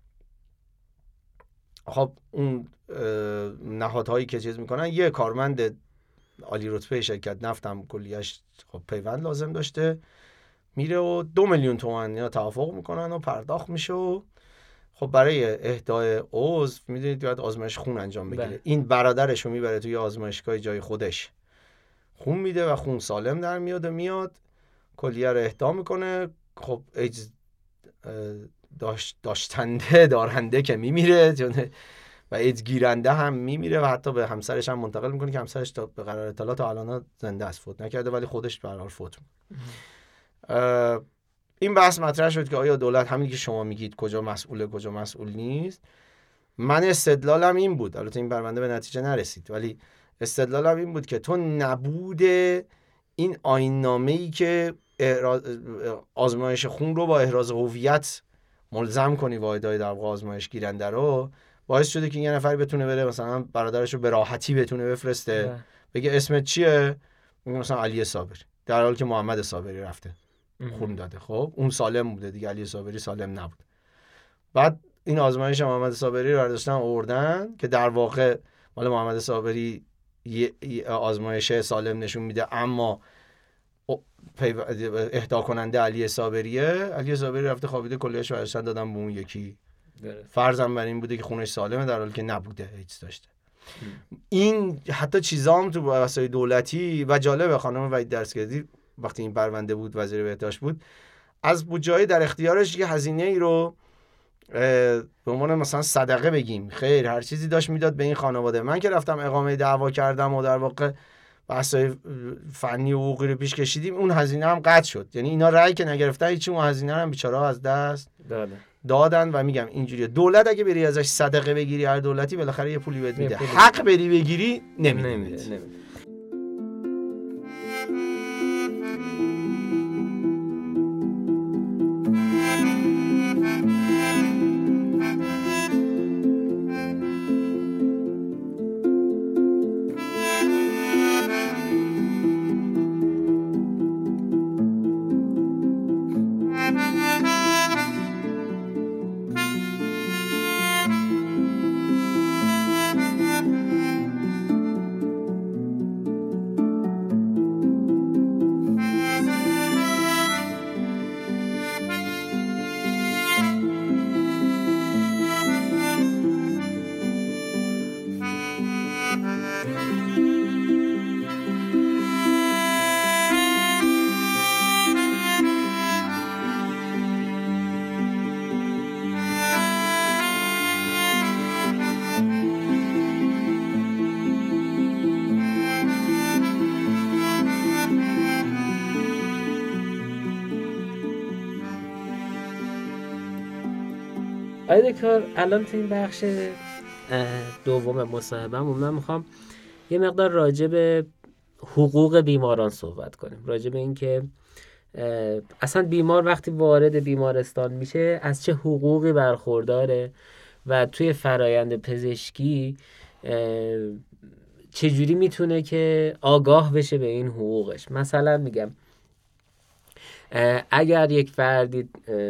خب اون نهادهایی که چیز میکنن، یه کارمند عالی رتبه شرکت نفت هم کلیه‌اش خب پیوند لازم داشته، میره و 2 میلیون تومان یا توافق میکنن و پرداخت میشه و خب برای اهدای عضو میدونید باید آزمایش خون انجام بگیره. این برادرش رو میبره توی آزمایشگاه جای خودش خون میده و خون سالم در میاد و میاد کلیه رو اهدا میکنه. خب ایدز دارنده که میمیره و ایدز گیرنده هم میمیره و حتی به همسرش هم منتقل میکنه که همسرش تا به قرار اطلاع تا الان زنده است، فوت نکرده ولی خودش به هر حال فوت. این بحث مطرح شد که آیا دولت همین که شما میگید کجا مسئوله کجا مسئول نیست. من استدلالم این بود، البته این پرونده به نتیجه نرسید، ولی استدلالم این بود که تو نبود این آیین‌نامه‌ای که آزمایش خون رو با احراز هویت ملزم کنی واحدهای در واقع آزمایش گیرنده رو، باعث شده که یه نفر بتونه بره مثلا برادرش رو به راحتی بتونه بفرسته بگه اسمت چیه، میگه مثلا علی صابری، در حالی که محمد صابری رفته خون داده. خب اون سالم بوده دیگه، علی صابری سالم نبود. بعد این آزمایش محمد صابری رو برداشتن آوردن که در واقع مال محمد صابری آزمایش سالم نشون میده اما اهدا کننده علی صابریه. علی صابری رفته خوابیده کلیه‌اش رو برداشتن دادن به اون یکی. فرضم بر این بوده که خونش سالمه در حالی که نبوده، هیچ داشته. این حتی چیزا هم تو وسایل دولتی و جالب خانم وحید درسگردی وقتی این پرونده بود وزیر بهداشت بود، از بودجه‌ای در اختیارش یه هزینه‌ای رو به عنوان مثلا صدقه بگیم خیر هر چیزی داشت میداد به این خانواده. من که رفتم اقامه دعوا کردم و در واقع بحث‌های فنی و حقوقی رو پیش کشیدیم، اون هزینه هم قطع شد. یعنی اینا رأی که نگرفتن هیچی، اون هزینه هم بیچاره‌ها از دست دادن. و میگم اینجوریه دولت اگه بری ازش صدقه بگیری، هر دولتی بالاخره یه پولی بهت میده، حق بری بگیری نمیده. آقای دکتر الان تو این بخش دوم مصاحبه‌مون من میخوام یه مقدار راجع به حقوق بیماران صحبت کنیم، راجع به این که اصلا بیمار وقتی وارد بیمارستان میشه از چه حقوقی برخورداره و توی فرایند پزشکی چجوری میتونه که آگاه بشه به این حقوقش. مثلا میگم اگر یک فردی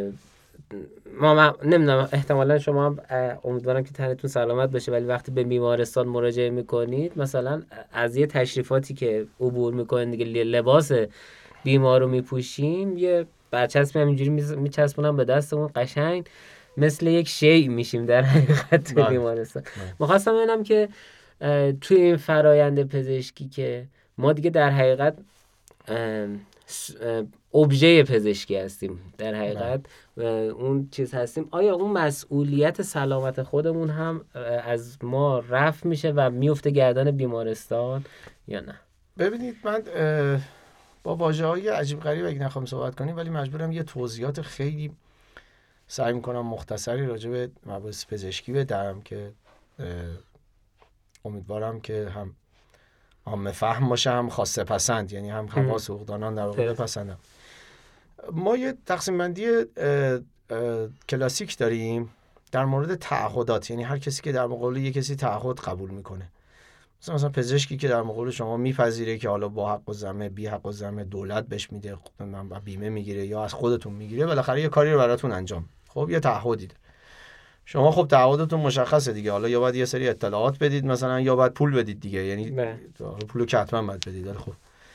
ما نمیدونم، احتمالا شما هم امیدوارم که تنتون سلامت باشه، ولی وقتی به بیمارستان مراجعه میکنید مثلا از یه تشریفاتی که عبور میکنید دیگه لباس بیمار رو میپوشیم، یه برچسبی همینجوری میچسبونم به دستمون، قشنگ مثل یک شیء میشیم در حقیقت تو بیمارستان. میخواستم ببینم که توی این فرایند پزشکی که ما دیگه در حقیقت ابژه پزشکی هستیم، در حقیقت اون چیز هستیم، آیا اون مسئولیت سلامت خودمون هم از ما رفع میشه و میفته گردن بیمارستان یا نه؟ ببینید من با واژه‌های عجیب غریب اگه نخوام صحبت کنیم، ولی مجبورم یه توضیحات خیلی سعی میکنم مختصری راجع به مباحث پزشکی بدم که امیدوارم که هم عامه فهم باشه، هم خاصه پسند، یعنی هم خواص حقوقدانان در واقع بپسندم. ما یه تقسیم بندی کلاسیک داریم در مورد تعهدات، یعنی هر کسی که در مقابل یک کسی تعهد قبول میکنه، مثلا پزشکی که در مقابل شما میپذیره که حالا با حق و ذمه بی حق و ذمه دولت بهش میده، بیمه میگیره یا از خودتون میگیره، بالاخره یه کاری رو براتون انجام، خب یه تعهدی ده. شما خب تعهدتون مشخصه دیگه، حالا یا باید یه سری اطلاعات بدید مثلا، یا باید پول بدید دیگه، یعنی پولو که حتما باید بدید. خب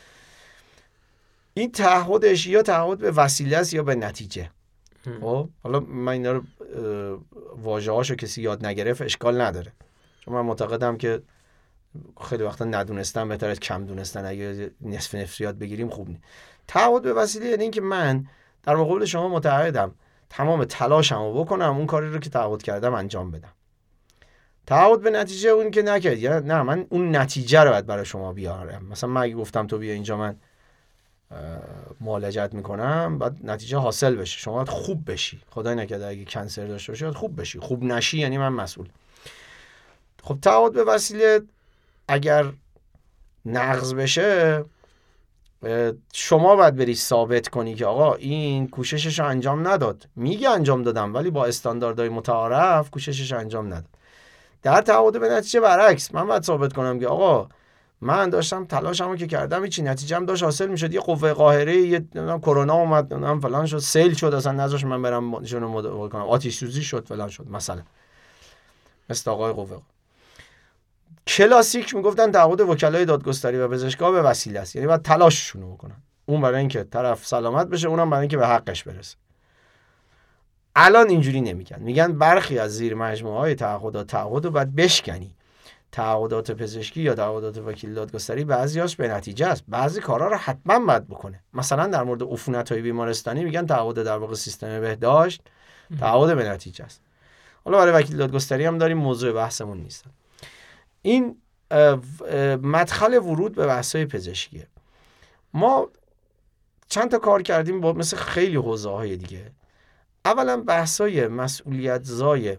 این تعهدش یا تعهد به وسیله است یا به نتیجه. خب حالا من اینا رو واژه‌هاشو کسی یاد نگرفت اشکال نداره، چون من معتقدم که خیلی وقتا ندونستن بهتره از کم دونستن، اگه نصف یاد بگیریم خوب نیست. تعهد به وسیله یعنی این که من در مقابل شما متعهدم تمام تلاشمو بکنم اون کاری رو که تعهد کردم انجام بدم. تعهد به نتیجه اون که نکرد، یا نه من اون نتیجه رو باید برای شما بیارم. مثلا من اگه گفتم تو بیا اینجا من معالجت میکنم، بعد نتیجه حاصل بشه، شما باید خوب بشی، خدای نکرده اگه کنسر داشته باشی باید خوب بشی، خوب نشی یعنی من مسئول. خب تعهد به وسیله اگر نقض بشه شما باید بری ثابت کنی که آقا این کوششش رو انجام نداد، میگه انجام دادم ولی با استانداردهای متعارف کوششش رو انجام نداد. در تعهد به نتیجه برعکس من باید ثابت کنم که آقا من داشتم تلاشمو که کردم، هیچ نتیجه‌ام داشت حاصل میشد، یه قوه قاهره، یه کرونا اومد، فلان شد، سیل شد، اصلا نذاش من برم جنو مداوا کنم، آتش سوزی شد، فلان شد، مثلا مثل آقای قوه کلاسیک میگفتن تعهد وکلای دادگستری و پزشکا به وسیله است، یعنی باید تلاششون رو بکنن، اون برای اینکه طرف سلامت بشه، اونم برای اینکه به حقش برسه. الان اینجوری نمیگن، میگن برخی از زیر مجموعه‌های تعهد رو باید بشکنی. تعهدات پزشکی یا تعهدات وکیل دادگستری بعضیاش به نتیجه است، بعضی کارا رو حتما باید بکنه. مثلا در مورد عفونت‌های بیمارستانی میگن تعهد در واقع سیستم بهداشت تعهد به نتیجه است. حالا برای وکیل دادگستری هم داریم، موضوع بحثمون نیست. این مدخل ورود به بحث‌های پزشکیه. ما چند تا کار کردیم با مثل خیلی حوزه‌های دیگه. اولا بحث‌های مسئولیت‌زای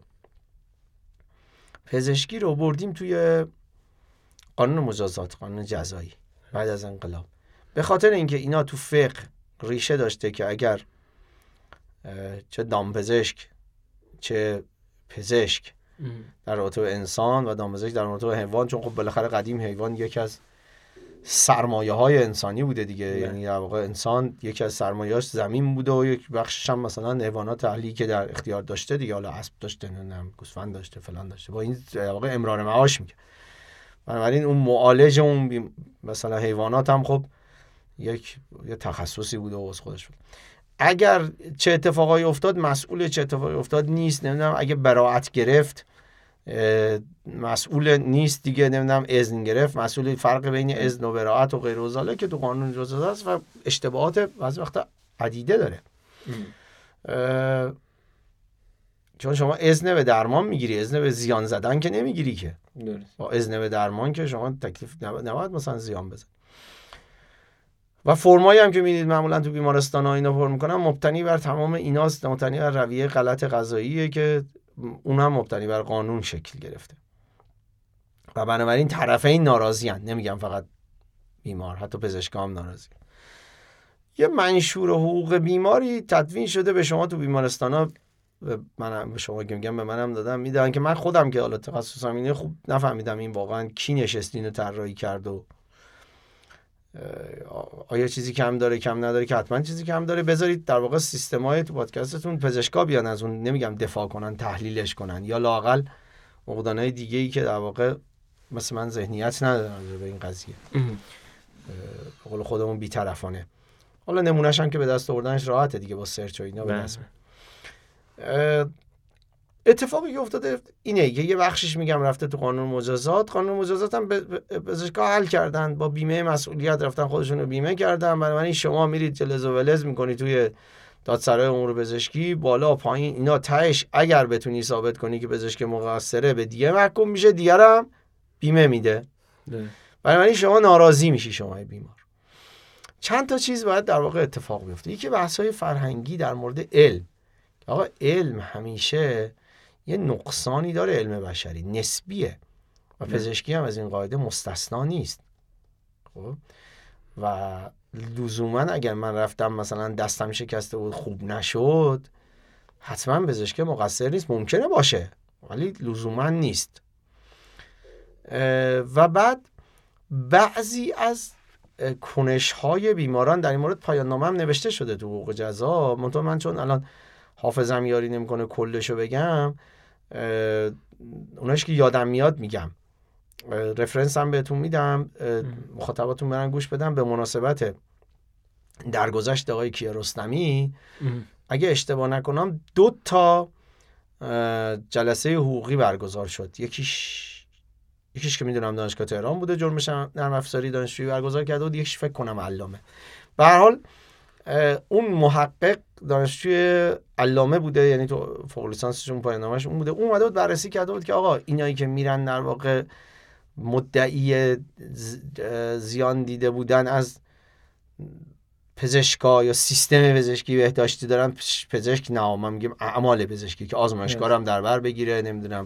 پزشکی رو بردیم توی قانون مجازات، قانون جزایی بعد از انقلاب، به خاطر اینکه اینا تو فقه ریشه داشته که اگر چه دامپزشک چه پزشک در رابطه با انسان و دامپزشک در رابطه با حیوان، چون خب بالاخره قدیم حیوان یکی از سرمایه‌های انسانی بوده دیگه، یعنی در واقع انسان یکی از سرمایه‌اش زمین بوده و یک بخشش هم مثلا حیوانات اهلی که در اختیار داشته دیگه، حالا اسب داشته، نمیدونم گوسفند داشته، فلان داشته، با این در واقع امرار معاش میگه. بنابراین اون معالج اون مثلا حیوانات هم خب یک تخصصی بوده و از خودش بود. اگر چه اتفاقایی افتاد مسئول چه اتفاقی افتاد نیست، نمیدونم اگه براءت گرفت مسئول نیست دیگه، نمیدونم اذن گرفت مسئول، فرق بین اذن و براءت و غیر و ذالک که تو قانون جزاست است و اشتباهات بعضی وقتا عدیده داره. چون شما اذن به درمان میگیری، اذن به زیان زدن که نمیگیری که. با اذن به درمان که شما تکلیف نباید مثلا زیان بزن. و فرمایی هم که میدید معمولا تو بیمارستان‌ها اینا فرم میکنن مبتنی بر تمام ایناست، مبتنی بر رویه غلط غذاییه که اون هم مبتنی بر قانون شکل گرفته و بنابراین طرفین ناراضی‌اند، نمیگم فقط بیمار، حتی پزشکا هم ناراضی. یه منشور حقوق بیماری تدوین شده به شما تو بیمارستانا، منم به شما که میگم به منم دادم میدن که من خودم که حالا تخصصم اینه خوب نفهمیدم این واقعا کی نشست اینو طراحی کرد و آیا چیزی کم داره کم نداره، که حتما چیزی کم داره. بذارید در واقع سیستمای تو پادکستتون پزشکا بیان از اون، نمیگم دفاع کنن، تحلیلش کنن، یا لااقل عقدانای دیگه‌ای که در واقع مثل من ذهنیت ندارن به این قضیه، به قول خودمون بی‌طرفانه. حالا نمونه‌ش هم که به دست آوردنش راحته دیگه، با سرچ و اینا به دست. اتفاقی که افتاده اینه که یه بخشش میگم رفته تو قانون مجازات. قانون مجازات هم پزشکا حل کردن، با بیمه مسئولیت رفتن خودشون رو بیمه کردن. بنابراین شما میرید جلز و ولز میکنی توی دادسرای امور پزشکی، بالا پایین اینا، تهش اگر بتونی ثابت کنی که پزشک مقصره به دیگه محکوم میشه، دیگه هم بیمه میده. بنابراین شما ناراضی میشی، شما بیمار. چند تا چیز باید در واقع اتفاق بیفته. یکی بحث‌های فرهنگی در مورد علم. آقا علم همیشه یه نقصانی داره، علم بشری نسبیه و پزشکی هم از این قاعده مستثنا نیست. خب و لزوما اگر من رفتم مثلا دستم شکسته بود خوب نشد، حتما پزشک مقصر نیست. ممکنه باشه ولی لزوما نیست. و بعد بعضی از کنش‌های بیماران در این مورد پایان نامه هم نوشته شده تو حقوق جزا. من چون الان حافظم یاری نمیکنه کلشو بگم، اوناش که یادم میاد میگم، رفرنس هم بهتون میدم، مخاطباتون برن گوش بدن. به مناسبت درگذشت آقای کیارستمی اگه اشتباه نکنم 2 تا جلسه حقوقی برگزار شد. یکیش که میدونم دانشگاه تهران بوده، جرمش نرم افزاری دانشجویی برگزار کرده بود، یکیش فکر کنم علامه. به هر حال اون محقق دانشجوی علامه بوده، یعنی تو فوق لیسانسشون پایان نامه‌اش اون بوده. اون اومده بود بررسی کرده بود که آقا اینایی که میرن در واقع مدعی زیان دیده بودن از پزشکا یا سیستم پزشکی بهداشتی دارن، پزشک نه، من میگم اعمال پزشکی که آزمایشگاه هم در بر بگیره، نمیدونم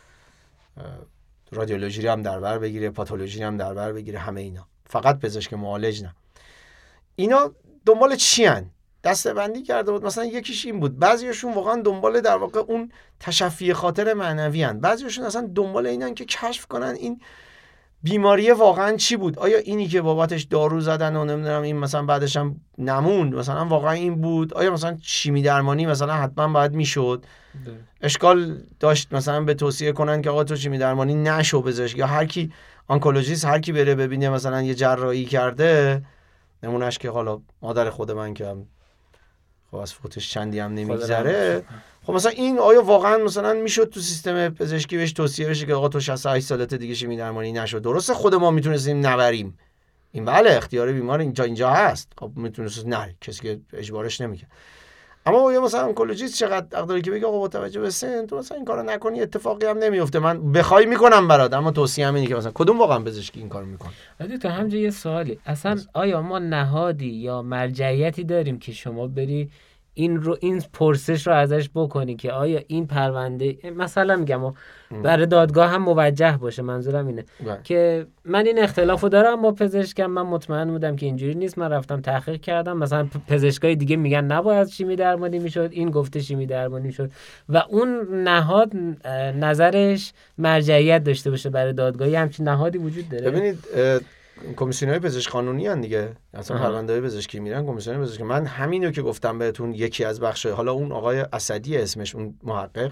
رادیولوژی هم در بر بگیره، پاتولوژی هم در بر بگیره، همه اینا، فقط پزشک معالج نه. اینا دنبال چی هن؟ دسته بندی کرده بود. مثلا یکیش این بود، بعضیشون واقعا دنبال در واقع اون تشفی خاطر معنوی هن، بعضیشون اصلا دنبال اینن که کشف کنن این بیماری واقعا چی بود. آیا اینی که بابتش دارو زدن و نمیدونم این مثلا بعدش هم نموند مثلا واقعا این بود؟ آیا مثلا شیمی درمانی مثلا حتما باید میشد؟ اشکال داشت مثلا به توصیه کنن که آقا تو شیمی درمانی نشو پزشک، یا هر کی آنکولوژیست هر کی بره ببینه مثلا یه جراحی کرده، نمونهش که حالا مادر خود من که هم خب از فوتش چندی هم نمیگذره، خب مثلا این آیا واقعا مثلا میشد تو سیستم پزشکی بهش توصیه بشه که آقا تو 68 سالته دیگه شیمی درمانی نشو؟ درسته خود ما میتونستیم نبریم این، بله اختیار بیمار اینجا هست، خب میتونست نه، کسی که اجبارش نمیکنه. اما یا مثلا آنکولوژیست چقدر حق داره که بگه آقا با توجه به سن تو مثلا این کارو نکنی، اتفاقی هم نمیفته، من بخوای میکنم برات، اما توصیه‌ام اینه که مثلا کدوم واقعا پزشکی این کارو میکنه. تو همینجا یه سوالی، اصلا آیا ما نهادی یا مرجعیتی داریم که شما بری این پرسش رو ازش بکنی که آیا این پرونده مثلا میگم برای دادگاه هم موجه باشه؟ منظورم اینه که من این اختلافو دارم با پزشکم، من مطمئن بودم که اینجوری نیست، من رفتم تحقیق کردم، مثلا پزشکای دیگه میگن نباید شیمی درمانی میشد، این گفته شیمی درمانی شد، و اون نهاد نظرش مرجعیت داشته باشه برای دادگاهی. همچین نهادی وجود داره؟ ببینید کمیسیون‌های پزشک قانونی هستن دیگه، اصلا پرونده‌های پزشکی میرن کمیسیون پزشکی. من همینو که گفتم بهتون، یکی از بخشای، حالا اون آقای اسدی اسمش، اون محقق،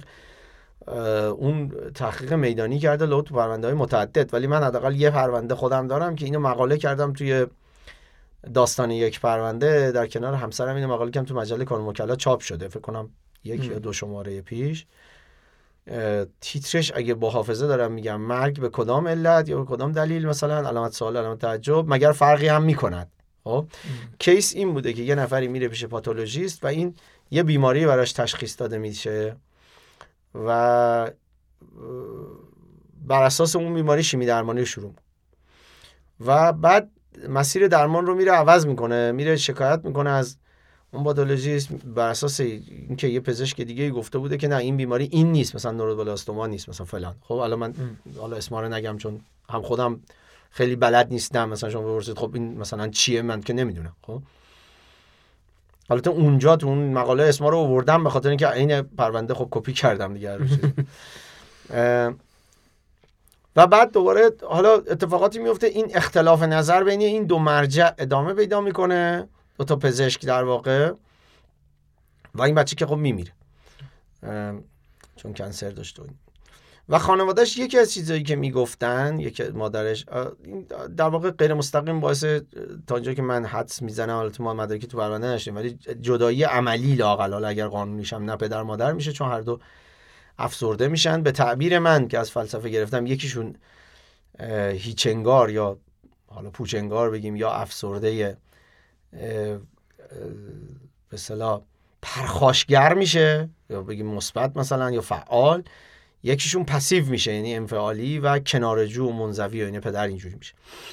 اون تحقیق میدانی کرده لو تو پرونده‌های متعدد، ولی من حداقل یه پرونده خودم دارم که اینو مقاله کردم توی داستان یک پرونده، در کنار همسرم اینو مقاله کردم تو مجله کانون وکلا چاپ شده، فکر کنم 1 یا 2 شماره پیش. تیترش اگه با حافظه دارم میگم مرگ به کدام علت یا به کدام دلیل، مثلا علامت سوال علامت تعجب، مگر فرقی هم میکند. خب کیس این بوده که یه نفری میره پیش پاتولوژیست و این یه بیماری براش تشخیص داده میشه و بر اساس اون بیماری شیمی درمانی شروع و بعد مسیر درمان رو میره عوض میکنه، میره شکایت میکنه از اون پاتولوژیست بر اساس اینکه یه پزشک دیگه گفته بوده که نه این بیماری این نیست، مثلا نورoblastoما نیست مثلا فلان. خب الان من حالا اسما رو نگم چون هم خودم خیلی بلد نیستم، مثلا شما بپرسید خب این مثلا چیه من که نمیدونم. خب البته اونجا تو اون مقاله اسما رو آوردم به خاطر اینکه این پرونده خب کپی کردم دیگه. و بعد دوباره حالا اتفاقاتی میفته، این اختلاف نظر بین این دو مرجع ادامه پیدا میکنه، دو تا پزشک در واقع، و این بچه که خب میمیره چون کنسر داشته. و خانواده‌اش یکی از چیزایی که میگفتن، یکی مادرش در واقع غیر مستقیم باعث تا اونجا که من حدس میزنم، البته ما مدرکی تو پرونده نشدیم، ولی جدایی عملی لااقل، حالا اگر قانونیش هم نه پدر مادر میشه، چون هر دو افسرده میشن. به تعبیر من که از فلسفه گرفتم، یکیشون هیچنگار یا حالا پوچنگار بگیم یا افسرده به اصطلاح پرخاشگر میشه یا بگیم مثبت مثلا یا فعال، یکیشون پسیو میشه یعنی انفعالی و کناره‌جو و منزوی، یعنی پدر اینجوری میشه.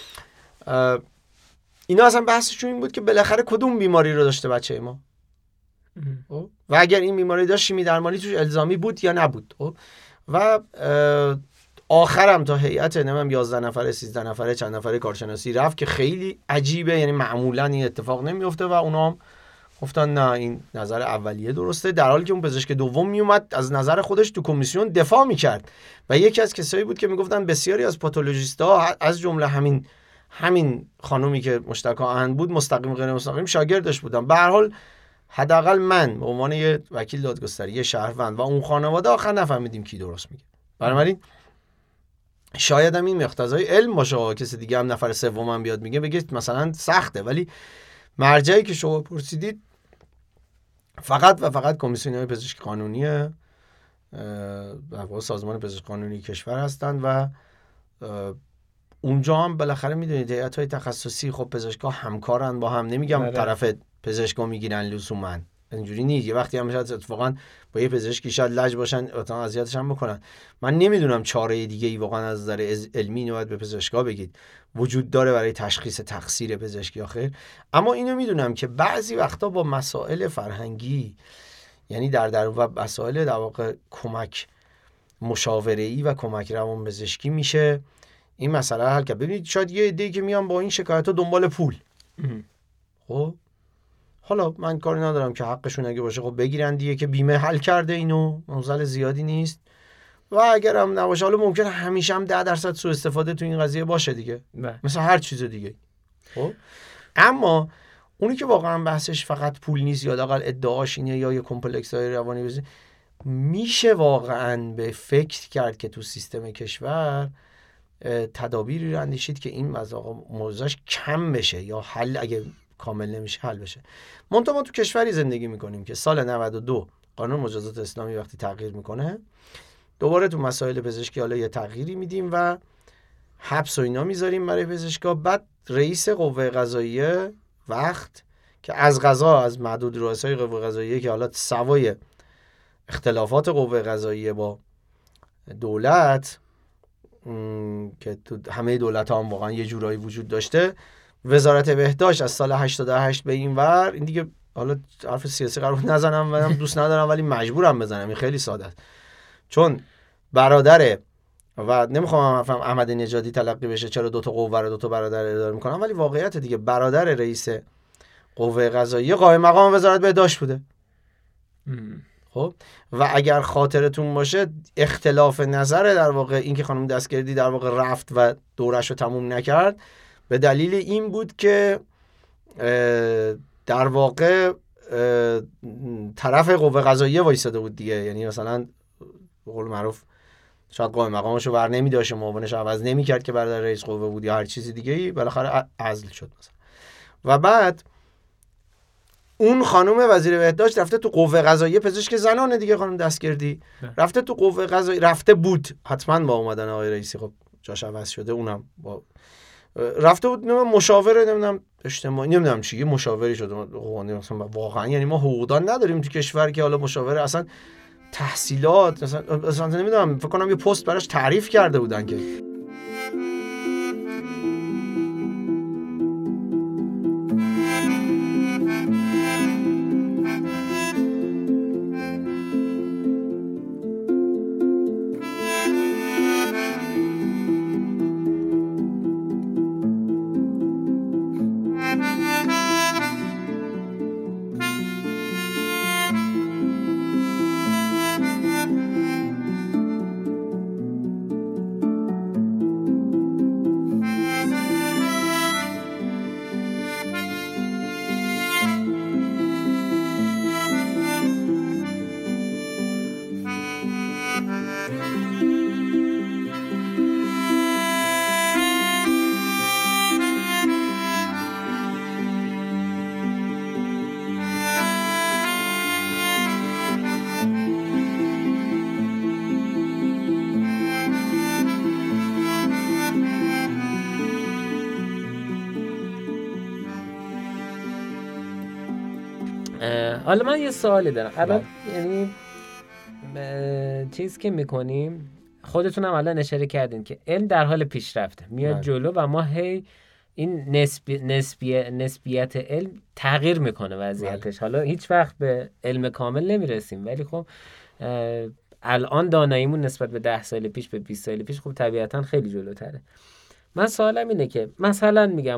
اینا اصلا بحثشون این بود که بالاخره کدوم بیماری رو داشته بچه ما و اگر این بیماری داشت شیمی درمانی توش الزامی بود یا نبود. و آخرم تا هیئت نمیم 11 نفره 13 نفره چند نفره کارشناسی رفت که خیلی عجیبه، یعنی معمولا این اتفاق نمیفته و اونا هم گفتن نه این نظر اولیه درسته، در حالی که اون پزشک دوم میومد از نظر خودش تو کمیسیون دفاع میکرد و یکی از کسایی بود که میگفتن بسیاری از پاتولوژیست‌ها از جمله همین خانومی که مشتکا اهن بود مستقیم غیر مستقیم شاگردش بودن. به هر حال حداقل من به عنوان یه وکیل دادگستری، یه شهروند و اون خانواده آخر نفهمیدیم کی درست میگه. بنابراین شاید هم این مقتضای علم باشه، کسی دیگه هم نفر سومم بیاد میگه بگه مثلا سخته، ولی مرجعی که شما پرسیدید فقط و فقط کمیسیون پزشکی قانونی و سازمان پزشکی قانونی کشور هستند و اونجا هم بالاخره میدونید هیئت‌های تخصصی خب پزشکا همکارن با هم، نمیگم طرف پزشکا میگیرن لزوما، اینجوری نیست. یه وقتی هم شاید اتفاقا با یه پزشکی شاید لج باشن مثلا اذیتش هم بکنن. من نمیدونم چاره دیگه ای واقعا از نظر علمی نباید به پزشکا بگید وجود داره برای تشخیص تقصیر پزشکی آخر، اما اینو میدونم که بعضی وقتا با مسائل فرهنگی، یعنی در و مسائل در واقع کمک مشاوره‌ای و کمک روانپزشکی میشه این مسئله حل کرد. ببینید شاید یه عده‌ای که میان با این شکایت‌ها دنبال پول، خب حالا من کاری ندارم که حقشون اگه باشه خب بگیرن دیگه که بیمه حل کرده اینو، موزل زیادی نیست، و اگر هم نباشه حالا ممکنه همیشه هم 10% سوء استفاده تو این قضیه باشه دیگه، مثل هر چیز دیگه. خب اما اونی که واقعا بحثش فقط پول نیست یا لااقل ادعاش اینه یا یه کمپلکس های روانی بزنه، میشه واقعا به فکر کرد که تو سیستم کشور تدابیری رو اندیشید که این موضوعش کم بشه یا حل، اگه کامل نمیشه حل بشه. منتها ما تو کشوری زندگی میکنیم که سال 92 قانون مجازات اسلامی وقتی تغییر میکنه، دوباره تو مسائل پزشکی حالا یه تغییری میدیم و حبس و اینا میذاریم برای پزشکا. بعد رئیس قوه قضاییه وقت که از قضا از معدود رؤسای قوه قضاییه که حالا سوای اختلافات قوه قضاییه با دولت که تو همه دولت ها هم واقعا یه جورایی وجود داشته، وزارت بهداشت از سال 88 به این ور، این دیگه حالا حرف سیاسی قرار نزنم و من دوست ندارم ولی مجبورم بزنم، این خیلی ساده است، چون برادره و نمیخوام حرفم احمد نژادی تلقی بشه چرا دوتا قوه رو دوتا برادر اداره میکنم، ولی واقعیت دیگه برادر رئیس قوه قضاییه قائم مقام وزارت بهداشت بوده. خب و اگر خاطرتون باشه اختلاف نظر در واقع این که خانم دستگردی در واقع رفت و دورش رو تموم نکرد به دلیل این بود که در واقع طرف قوه قضاییه وایساده بود دیگه، یعنی مثلا به قول معروف شاید قائم مقامش رو بر نمی‌داشت، معاونش عوض نمی‌کرد که برادر رئیس قوه بود یا هر چیزی دیگه‌ای، بالاخره عزل شد مثلا. و بعد اون خانم وزیر بهداشت رفته تو قوه قضاییه، پزشک زنانه دیگه خانم دستگردی، رفته تو قوه قضاییه، رفته بود حتما با اومدن آقای رئیسی خب جاش عوض شده، اونم با رفته بود مشاور نمیدونم اجتماعی نمیدونم چی، یه مشاوری شده مثلا. واقعا یعنی ما حقوقدان نداریم تو کشور که حالا مشاور اصلا تحصیلات مثلا نمیدونم، فکر کنم یه پست براش تعریف کرده بودن که حالا من یه سوالی دارم الان، یعنی چیز که میکنیم خودتون هم الان اشاره کردین که علم در حال پیشرفته میاد جلو و ما هی این نسبیت علم تغییر میکنه وضعیتش. حالا هیچ وقت به علم کامل نمیرسیم، ولی خب الان داناییمون نسبت به 10 سال پیش به 20 سال پیش خب طبیعتا خیلی جلوتره. من سوالم اینه که مثلا میگم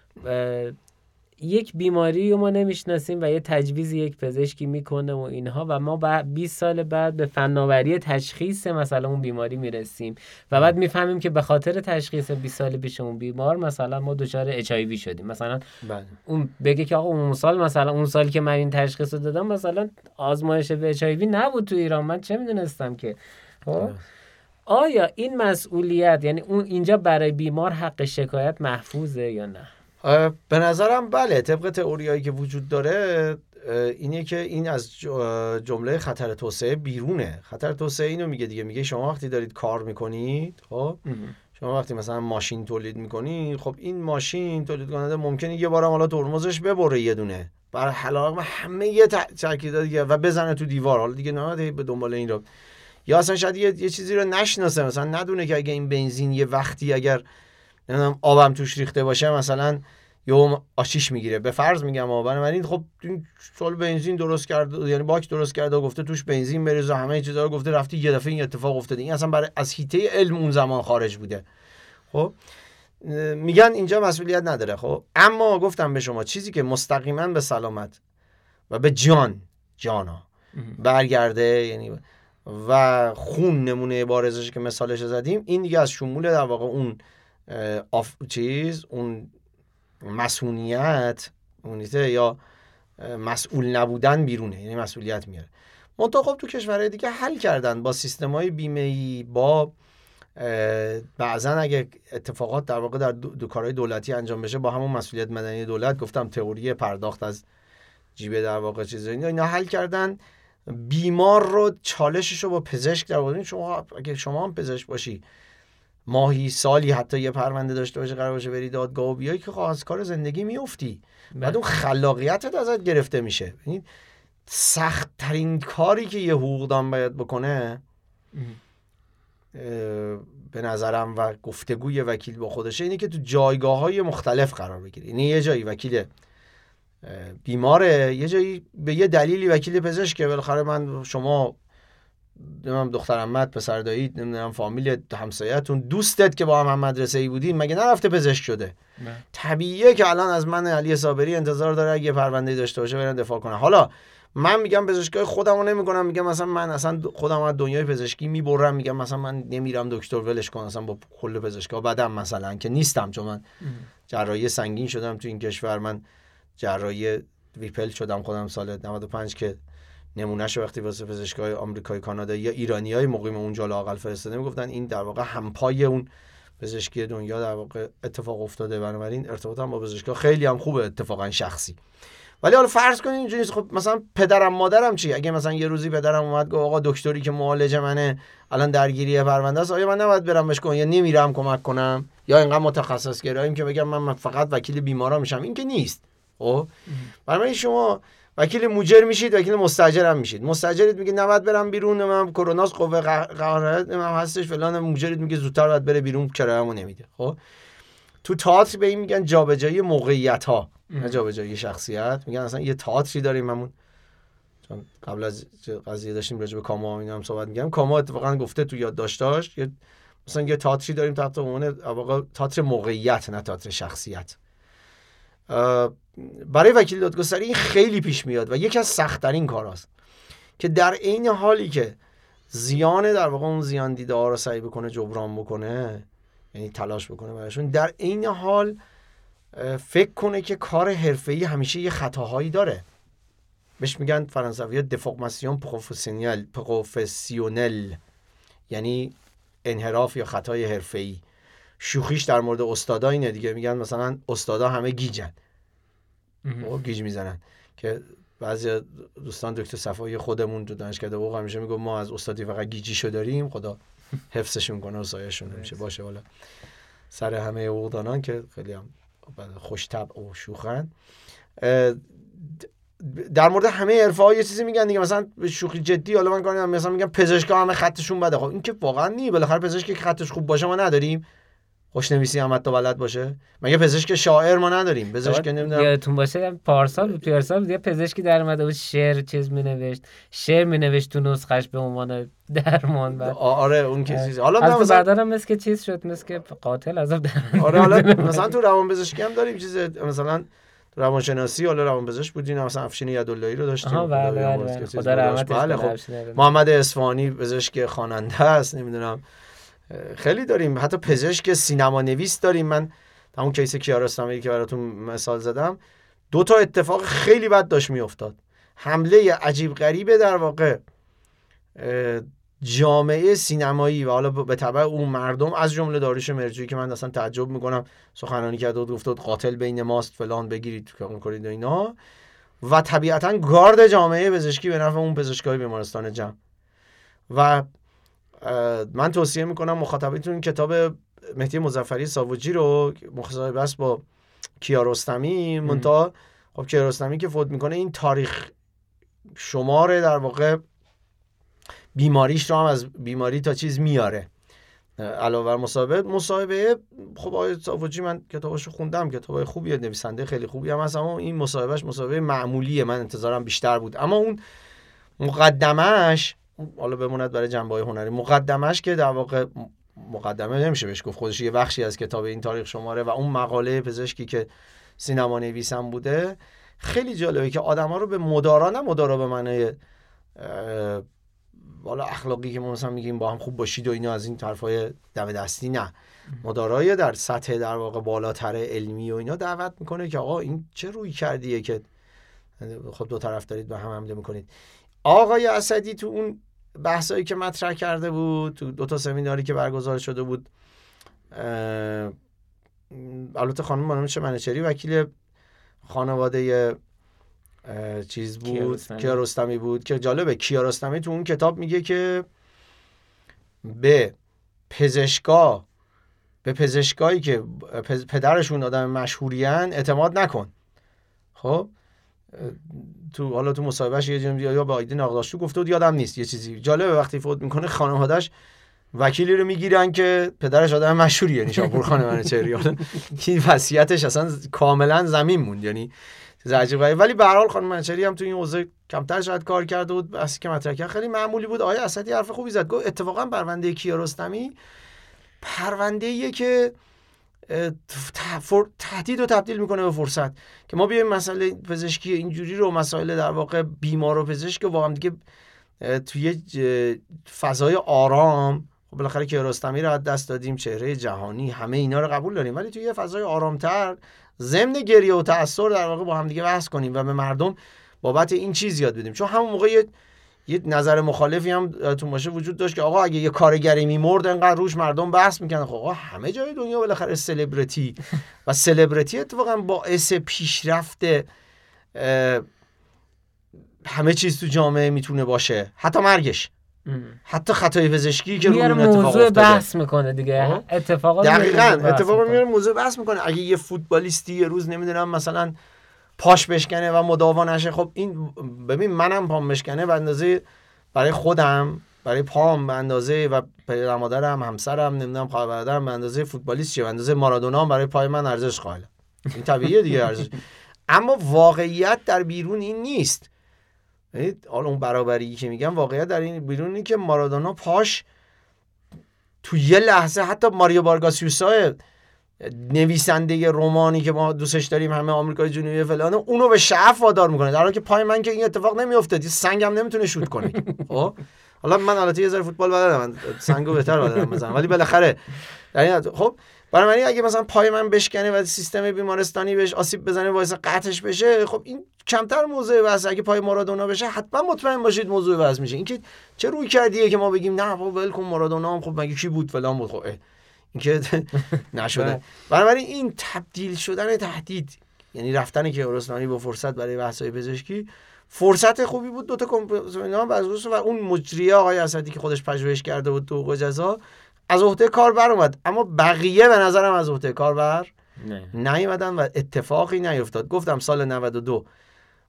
یک بیماری رو ما نمیشناسیم و یه تجویز یک پزشکی میکنه و اینها و ما 20 سال بعد به فناوری تشخیص مثلا اون بیماری میرسیم و بعد میفهمیم که به خاطر تشخیص 20 سال پیش اون بیمار مثلا ما دچار HIV شدیم. مثلا اون بگه که آقا اون سال مثلا اون سالی که من این تشخیص رو دادم مثلا آزمایش به HIV نبود تو ایران، من چه میدونستم که. خب آیا این مسئولیت، یعنی اون اینجا برای بیمار حق شکایت محفوظه یا نه؟ به نظرم بله. طبق تئوریایی که وجود داره اینه که این از جمله خطر توسعه بیرونه. خطر توسعه اینو میگه دیگه، میگه شما وقتی دارید کار میکنید، خب شما وقتی مثلا ماشین تولید میکنید، خب این ماشین تولید کننده ممکنه یه بارم حالا ترمزش ببره یه دونه برای حلاق همه یه تاکیدات دیگه و بزنه تو دیوار. حالا دیگه نه به دنبال این رو، یا اصلا شاید یه چیزی رو نشناسه، مثلا ندونه که اگه این بنزین یه وقتی اگر نمیدونم آبم توش ریخته باشه مثلا یهو آشیش میگیره، به فرض میگم. بنابراین خب این سال بنزین درست کرده، یعنی باک درست کرده و گفته توش بنزین بریز و همه چیزا رو گفته، رفتی یه دفعه این اتفاق افتاده. این اصلا برای از حیطه علم اون زمان خارج بوده. خب میگن اینجا مسئولیت نداره. خب اما گفتم به شما چیزی که مستقیما به سلامت و به جانا برگرده، یعنی و خون نمونه بارزش که مثالش زدیم، این دیگه از شمول در واقع اون اون مسئولیت اونیته یا مسئول نبودن بیرونه، یعنی مسئولیت میاره. منتها خب تو کشورهای دیگه حل کردن با سیستم‌های بیمه‌ای، با بعضن اگه اتفاقات در واقع در دو کارهای دولتی انجام بشه با همون مسئولیت مدنی دولت، گفتم تئوری پرداخت از جیب در واقع چیزا، اینا حل کردن. بیمار رو چالشش رو با پزشک در واقع، شما اگه شما هم پزشک باشی ماهی سالی حتی یه پرونده داشته باشه قرار باشه بری دادگاه و بیای که از کار زندگی میافتی، بعد اون خلاقیتت ازت گرفته میشه. یعنی سخت ترین کاری که یه حقوقدان باید بکنه به نظرم و گفتگوی وکیل با خودشه اینه که تو جایگاه‌های مختلف قرار بگیره. یعنی یه جایی وکیل بیماره، یه جایی به یه دلیلی وکیل پزشکه. بالاخره من شما نمیدونم دختر عمت، پسر داییت، نمیدونم فامیل همسایه‌تون، دوستت که با هم مدرسه‌ای بودین مگه نرفته پزشک شده؟ طبیعیه که الان از من علی صابری انتظار داره اگه پرونده داشته باشه برن دفاع کنه. حالا من میگم پزشکای خودمو نمیکنم، میگم مثلا من اصلا خودم از دنیای پزشکی میبرم، میگم مثلا من نمیرم دکتر ولش کن اصلا با کل پزشکا بعدم مثلا که نیستم، چون من جراحی سنگین شدم تو این کشور. من جراحی ویپل شدم خودم سال 95 که نمونهش وقتی واسه پزشکای آمریکایی، کانادایی یا ایرانیای مقیم اونجا لااقل فرستاده میگفتن این در واقع همپای اون پزشکی دنیا در واقع اتفاق افتاده. بنابراین ارتباطم با پزشکا خیلی هم خوبه، اتفاقا شخصی. ولی حالا فرض کنید اینجوری، خب مثلا پدرم مادرم چی؟ اگه مثلا یه روزی پدرم اومد گفت آقا دکتری که معالج منه الان درگیری پرونده است، آیا من نباید برم بهش کمک، یا نمیرم کمک کنم، یا اینقدر متخصص گراییم که بگم من فقط وکیل بیمارا میشم؟ این که نیست. خب برای شما وکیل موجر میشید، وکیل مستاجر هم میشید. مستاجرید میگه نباید برم بیرون، من کروناس قوه قهرت من هستش فلان، موجرید میگه زودتر باید بره بیرون، کرایه‌مو نمیده. خب تو تئاتر به این میگن جابجایی موقعیت ها، نه جابجایی شخصیت. میگن اصلا یه تئاتری داریم همون، چون قبل از قضیه داشتیم راجع به کاما اینا هم صحبت می‌کردیم، کاما اتفاقا گفته تو یادداشتاش مثلا یه تئاتری داریم تحت عنوان واقعا تئاتر موقعیت، نه تئاتر شخصیت. برای وکیل دادگستری این خیلی پیش میاد و یکی از سخت‌ترین کاراست که در عین حالی که زیان در واقع اون زیان دیده ها رو سعی بکنه جبران بکنه، یعنی تلاش بکنه براشون، در عین حال فکر کنه که کار حرفه‌ای همیشه یه خطاهایی داره. بهش میگن فرانسوی‌ها دفورماسیون پروفسیونل، یعنی انحراف یا خطای حرفه‌ای. شوخیش در مورد استادا اینه دیگه، میگن مثلا استادا همه گیجن، گیج میزنن، که بعضی دوستان دکتر صفایی خودمون تو دانشکده حقوق همیشه میگه ما از استادی فقط گیجیشو داریم، خدا حفظشون کنه و سایه‌شون نمیشه باشه والا سر همه حقوقدانان که خیلی هم خوش طبع و شوخن. در مورد همه حرفه‌ها یه چیزی میگن دیگه، مثلا به شوخی جدی حالا من کاری مثلا میگم پزشکا همه خطشون بده. خب این که واقعا نی، بالاخره پزشکی که خطش خوب باشه ما نداریم، خوشنویسی هم حتی بلد باشه. مگه پزشک شاعر ما نداریم؟ پزشک نمیدونم یادتون باشه پارسال یه پزشکی در اومده بود شعر چیز مینوشت، شعر مینوشت تو نسخش به عنوان درمان. بعد آره اون که چیز حالا مثلا مثلا بعداً مثل که چیز شد، مثل که قاتل عذاب درمان. آره حالا مثلا تو روانپزشکی هم داریم چیز، مثلا تو روانشناسی حالا روانپزشک بودین، مثلا افشین یداللهی رو داشتیم. بله خدا رحمتش کنه. محمد اصفهانی پزشک خواننده است، نمیدونم خیلی داریم، حتی پزشک سینما نویس داریم. من همون کیس کیارستمی که براتون مثال زدم، 2 تا اتفاق خیلی بد داشت میافتاد. حمله عجیب غریبه در واقع جامعه سینمایی و حالا به تبع اون مردم، از جمله داریوش مرجویی که من اصلا تعجب میکنم سخنرانی کرد و گفت قاتل بین ماست فلان، بگیرید کار کنید و اینا، و طبیعتا گارد جامعه پزشکی به نفع اون پزشکای بیمارستان جمع. و من توصیه میکنم مخاطبینتون کتاب مهدی مظفری ساوجی رو، مصاحبه است با کیارستمی. منتها خب کیارستمی که فوت میکنه این تاریخ شماره در واقع بیماریش رو هم از بیماری تا چیز میاره علاوه بر مصاحبه. خب آقای ساوجی من کتاباشو خوندم، کتابای خوبیه، نویسنده خیلی خوبی هم هست، اما این مصاحبه معمولیه، من انتظارم بیشتر بود. اما اون مقدمش حالا بموند برای جنبه‌های هنری، مقدمش که در واقع مقدمه نمیشه بهش گفت، خودش یه بخشی از کتاب این تاریخ شماره و اون مقاله پزشکی که سینما نویسم بوده، خیلی جالبه که آدما رو به مدارا به معنی والا اخلاقی که ما مثلا میگیم با هم خوب باشید و اینا، از این طرفای دم دستی، نه، مدارای در سطح در واقع بالاتر علمی و اینا دعوت میکنه که آقا این چه روی کردیه که خب 2 طرف دارید به هم حمله میکنید. آقای اسدی تو اون بحثایی که مطرح کرده بود تو 2 تا سمیناری که برگزار شده بود، البته خانم منوچهری وکیل خانواده چیز بود، کیارستمی بود، که جالبه کیارستمی تو اون کتاب میگه که به پزشکایی که پدرشون آدم مشهورین اعتماد نکن. خب تو حالا تو مصاحبهش یه جمله یا با آیدین آقداشتو گفته بود یادم نیست، یه چیزی جالبه وقتی فوت میکنه خانواده‌اش وکیلی رو میگیرن که پدرش آدم مشهوریه، یعنی شاپور خان منوچهری. این وصیتش اصلا کاملا زمین موند، یعنی چیز عجیبه. ولی به هر حال خانم منوچهری هم تو این حوزه کمتر شاید کار کرده بود، بحثی که مطرح کرد خیلی معمولی بود. آقای اسدی حرف خوبی زد، گفت اتفاقا پرونده کیارستمی پرونده‌ایه که تهدید رو تبدیل میکنه به فرصت، که ما بیایم مسئله پزشکی اینجوری رو، مسائل در واقع بیمار و پزشک رو واقعا دیگه توی فضای آرام، خب بالاخره کیارستمی رو از دست دادیم، چهره جهانی، همه اینا رو قبول داریم، ولی توی یه فضای آرامتر ضمن گریه و تأثیر در واقع با هم دیگه بحث کنیم و به مردم بابت این چیز یاد بدیم. چون همون موقع یه نظر مخالفی هم تو باشه وجود داشت که آقا اگه یه کارگری میمرد انقدر روش مردم بحث میکنن. خب آقا همه جای دنیا بالاخره سلبریتی و سلبریتی اتفاقا باعث پیشرفت همه چیز تو جامعه میتونه باشه، حتی مرگش، حتی خطای پزشکی که روی اون اتفاق افتاده بحث میکنه دیگه، اتفاقا میاره موضوع بحث میکنه. اگه یه فوتبالیستی یه روز نمیدونم مثلا پاش بشکنه و مداوا نشه، خب این ببین منم پام بشکنه به اندازه برای خودم، برای پام به اندازه و پدر مادرم، همسرم، نمیدونم خواهر برادرم به اندازه فوتبالیست چه، به اندازه مارادونا برای پای من ارزش قائله. این طبیعیه دیگه ارزش. اما واقعیت در بیرون این نیست. حالا اون برابری که میگم واقعیت در این بیرون اینه که مارادونا پاش تو یه لحظه، حتی ماریو وارگاس یوسا نویسنده رمانی که ما دوستش داریم همه آمریکای جنوبی فلان، اونو به شعف وادار میکنه، در حالی که پای من که این اتفاق نمیافتاد، یه سنگم نمیتونه شوت کنه. خب حالا من البته یه ذره فوتبال بلدم، من سنگو بهتر بلدم بزنم، ولی بالاخره در این خب برای اگه مثلا پای من بشکنه و سیستم بیمارستانی بهش آسیب بزنه واسه قطعش بشه، خب این کمتر موضوع بحث. اگه پای مارادونا بشه حتما مطمئن باشید موضوع بحث میشه. اینکه چه روی کردیه که ما بگیم نه بابا ول کن مارادونا هم خب مگه کی بود فلان بود، خب این که نشده. برای این تبدیل شدن تهدید، یعنی رفتن کیارستمی با فرصت برای بحث‌های پزشکی، فرصت خوبی بود. 2 تا کمپانی برگزار و اون مجریه آقای اسدی که خودش پژوهش کرده بود تو حقوق جزا از عهده کار بر اومد، اما بقیه به نظرم از عهده کار بر نیومدن و اتفاقی نیفتاد. گفتم سال 92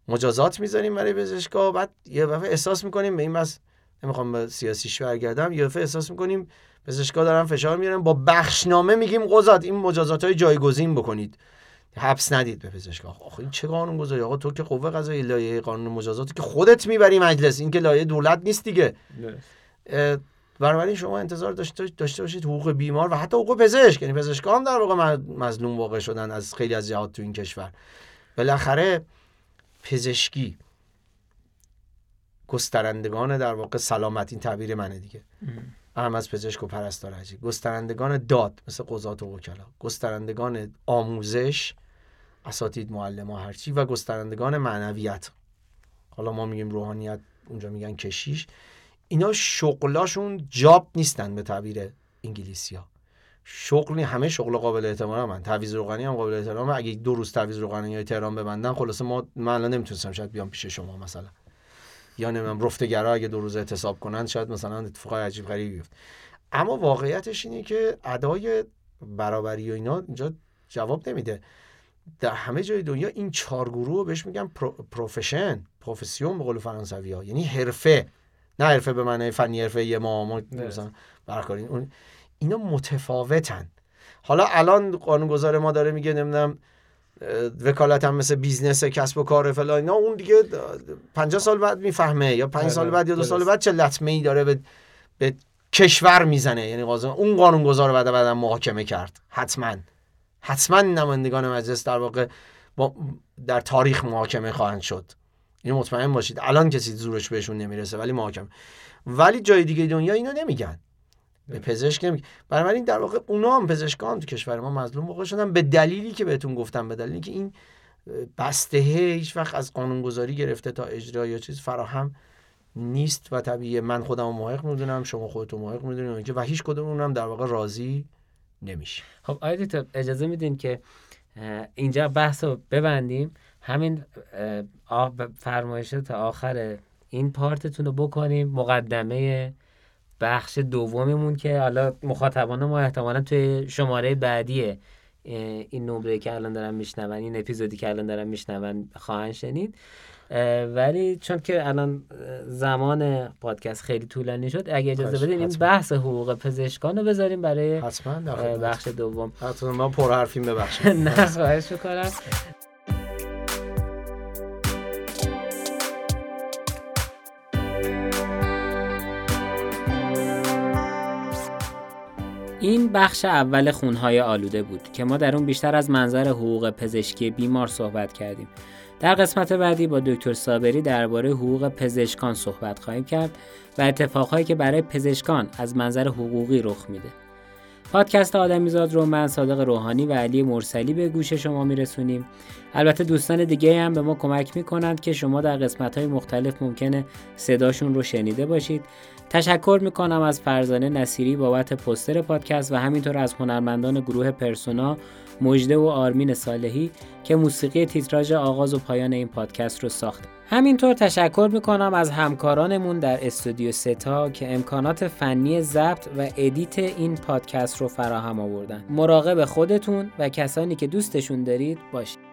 مجازات میذاریم برای پزشکا، بعد یه دفعه احساس میکنیم به این بس، نمیخوام به سیاسیش برگردم، یه دفعه احساس میکنیم پزشکا دارن فشار میارن، با بخشنامه میگیم قضات این مجازات‌های جایگزین بکنید، حبس ندید به پزشکا. آخه این چه قانون گذاری؟ آقا تو که قوه قضاییه لایحه قانون مجازاتی که خودت میبری مجلس، این که لایحه دولت نیست دیگه. بنابراین شما انتظار داشته باشید حقوق بیمار و حتی حقوق پزشک، یعنی پزشکا هم در واقع مظلوم واقع شدن از خیلی از جهات تو این کشور. بالاخره پزشکی گسترندگان در واقع سلامت، این تعبیر منه دیگه، اهم از پزشک و پرستار حجی، گسترندگان داد مثل قضات و وکلا، گسترندگان آموزش اساتید معلم ها هرچی، و گسترندگان معنویت، حالا ما میگیم روحانیت، اونجا میگن کشیش. اینا شغلاشون جاب نیستن به تعبیر انگلیسی ها. شغلی همه شغل قابل احترام من، تعویض روغنی هم قابل احترامه. اگه 2 روز تعویض روغنی های تهران ببندن، خلاصه من الان نمیتونستم شاید بیام پیش شما مثلا، یا نمیدونم رفتگرا اگه 2 روز احتساب کنن شاید مثلا اتفاقای عجیب غریبی بیفته. اما واقعیتش اینه که ادای برابری و اینا اینجا جواب نمیده. در همه جای دنیا این 4 گروه بهش میگن پروفسیون به قول فرانسوی‌ها، یعنی حرفه، نه حرفه به معنی فنی حرفه ما مثلا برکارین، اینا متفاوتن. حالا الان قانونگذار ما داره میگه نمیدونم وکالت هم مثل بیزنس، کسب و کار فلان اینا، اون دیگه 50 سال بعد میفهمه، یا 5 سال بعد یا 2 سال بعد چه لطمه‌ای داره به کشور میزنه. یعنی اون قانونگذار رو بعدا محاکمه کرد. حتما نمایندگان مجلس در واقع در تاریخ محاکمه خواهند شد، اینو مطمئن باشید. الان کسی زورش بهشون نمیرسه ولی محاکمه. ولی جای دیگه دنیا اینو نمیگن، به پزشک نمیگن. بنابراین در واقع اونا هم پزشکان تو کشور ما مظلوم واقع شدن، به دلیلی که بهتون گفتم، به دلیلی که این بسته‌ه هیچ وقت از قانونگذاری گرفته تا اجرا یا چیز فراهم نیست و طبیعیه. من خودم محق میدونم، شما خودتون محق میدونید و هیچ کدوم هم در واقع راضی نمیشه. خب آیدی تو اجازه میدین که اینجا بحث رو ببندیم، همین فرمایشه تا آخر این پارتتون رو بکنیم، مقدمه بخش دومیمون که حالا مخاطبان ما احتمالا توی شماره بعدی این نمره که الان دارن میشنون، این اپیزودی که الان دارن میشنون خواهند شنید. ولی چون که الان زمان پادکست خیلی طولانی شد، اگه اجازه بدین این بحث حقوق پزشکان رو بذاریم برای بخش دوم. حتما من پر حرفیم ببخشید. نه خواهش می‌کنم. این بخش اول خونهای آلوده بود که ما در اون بیشتر از منظر حقوق پزشکی بیمار صحبت کردیم. در قسمت بعدی با دکتر صابری درباره حقوق پزشکان صحبت خواهیم کرد و اتفاقهایی که برای پزشکان از منظر حقوقی رخ میده. پادکست آدمیزاد رو من صادق روحانی و علی مرسلی به گوش شما میرسونیم. البته دوستان دیگه هم به ما کمک میکنند که شما در قسمت‌های مختلف ممکنه صداشون رو شنیده باشید. تشکر میکنم از فرزانه نصیری بابت پوستر پادکست و همینطور از هنرمندان گروه پرسونا مجده و آرمین صالحی که موسیقی تیتراژ آغاز و پایان این پادکست رو ساخته. همینطور تشکر میکنم از همکارانمون در استودیو ستا که امکانات فنی ضبط و ادیت این پادکست رو فراهم آوردن. مراقب خودتون و کسانی که دوستشون دارید باشید.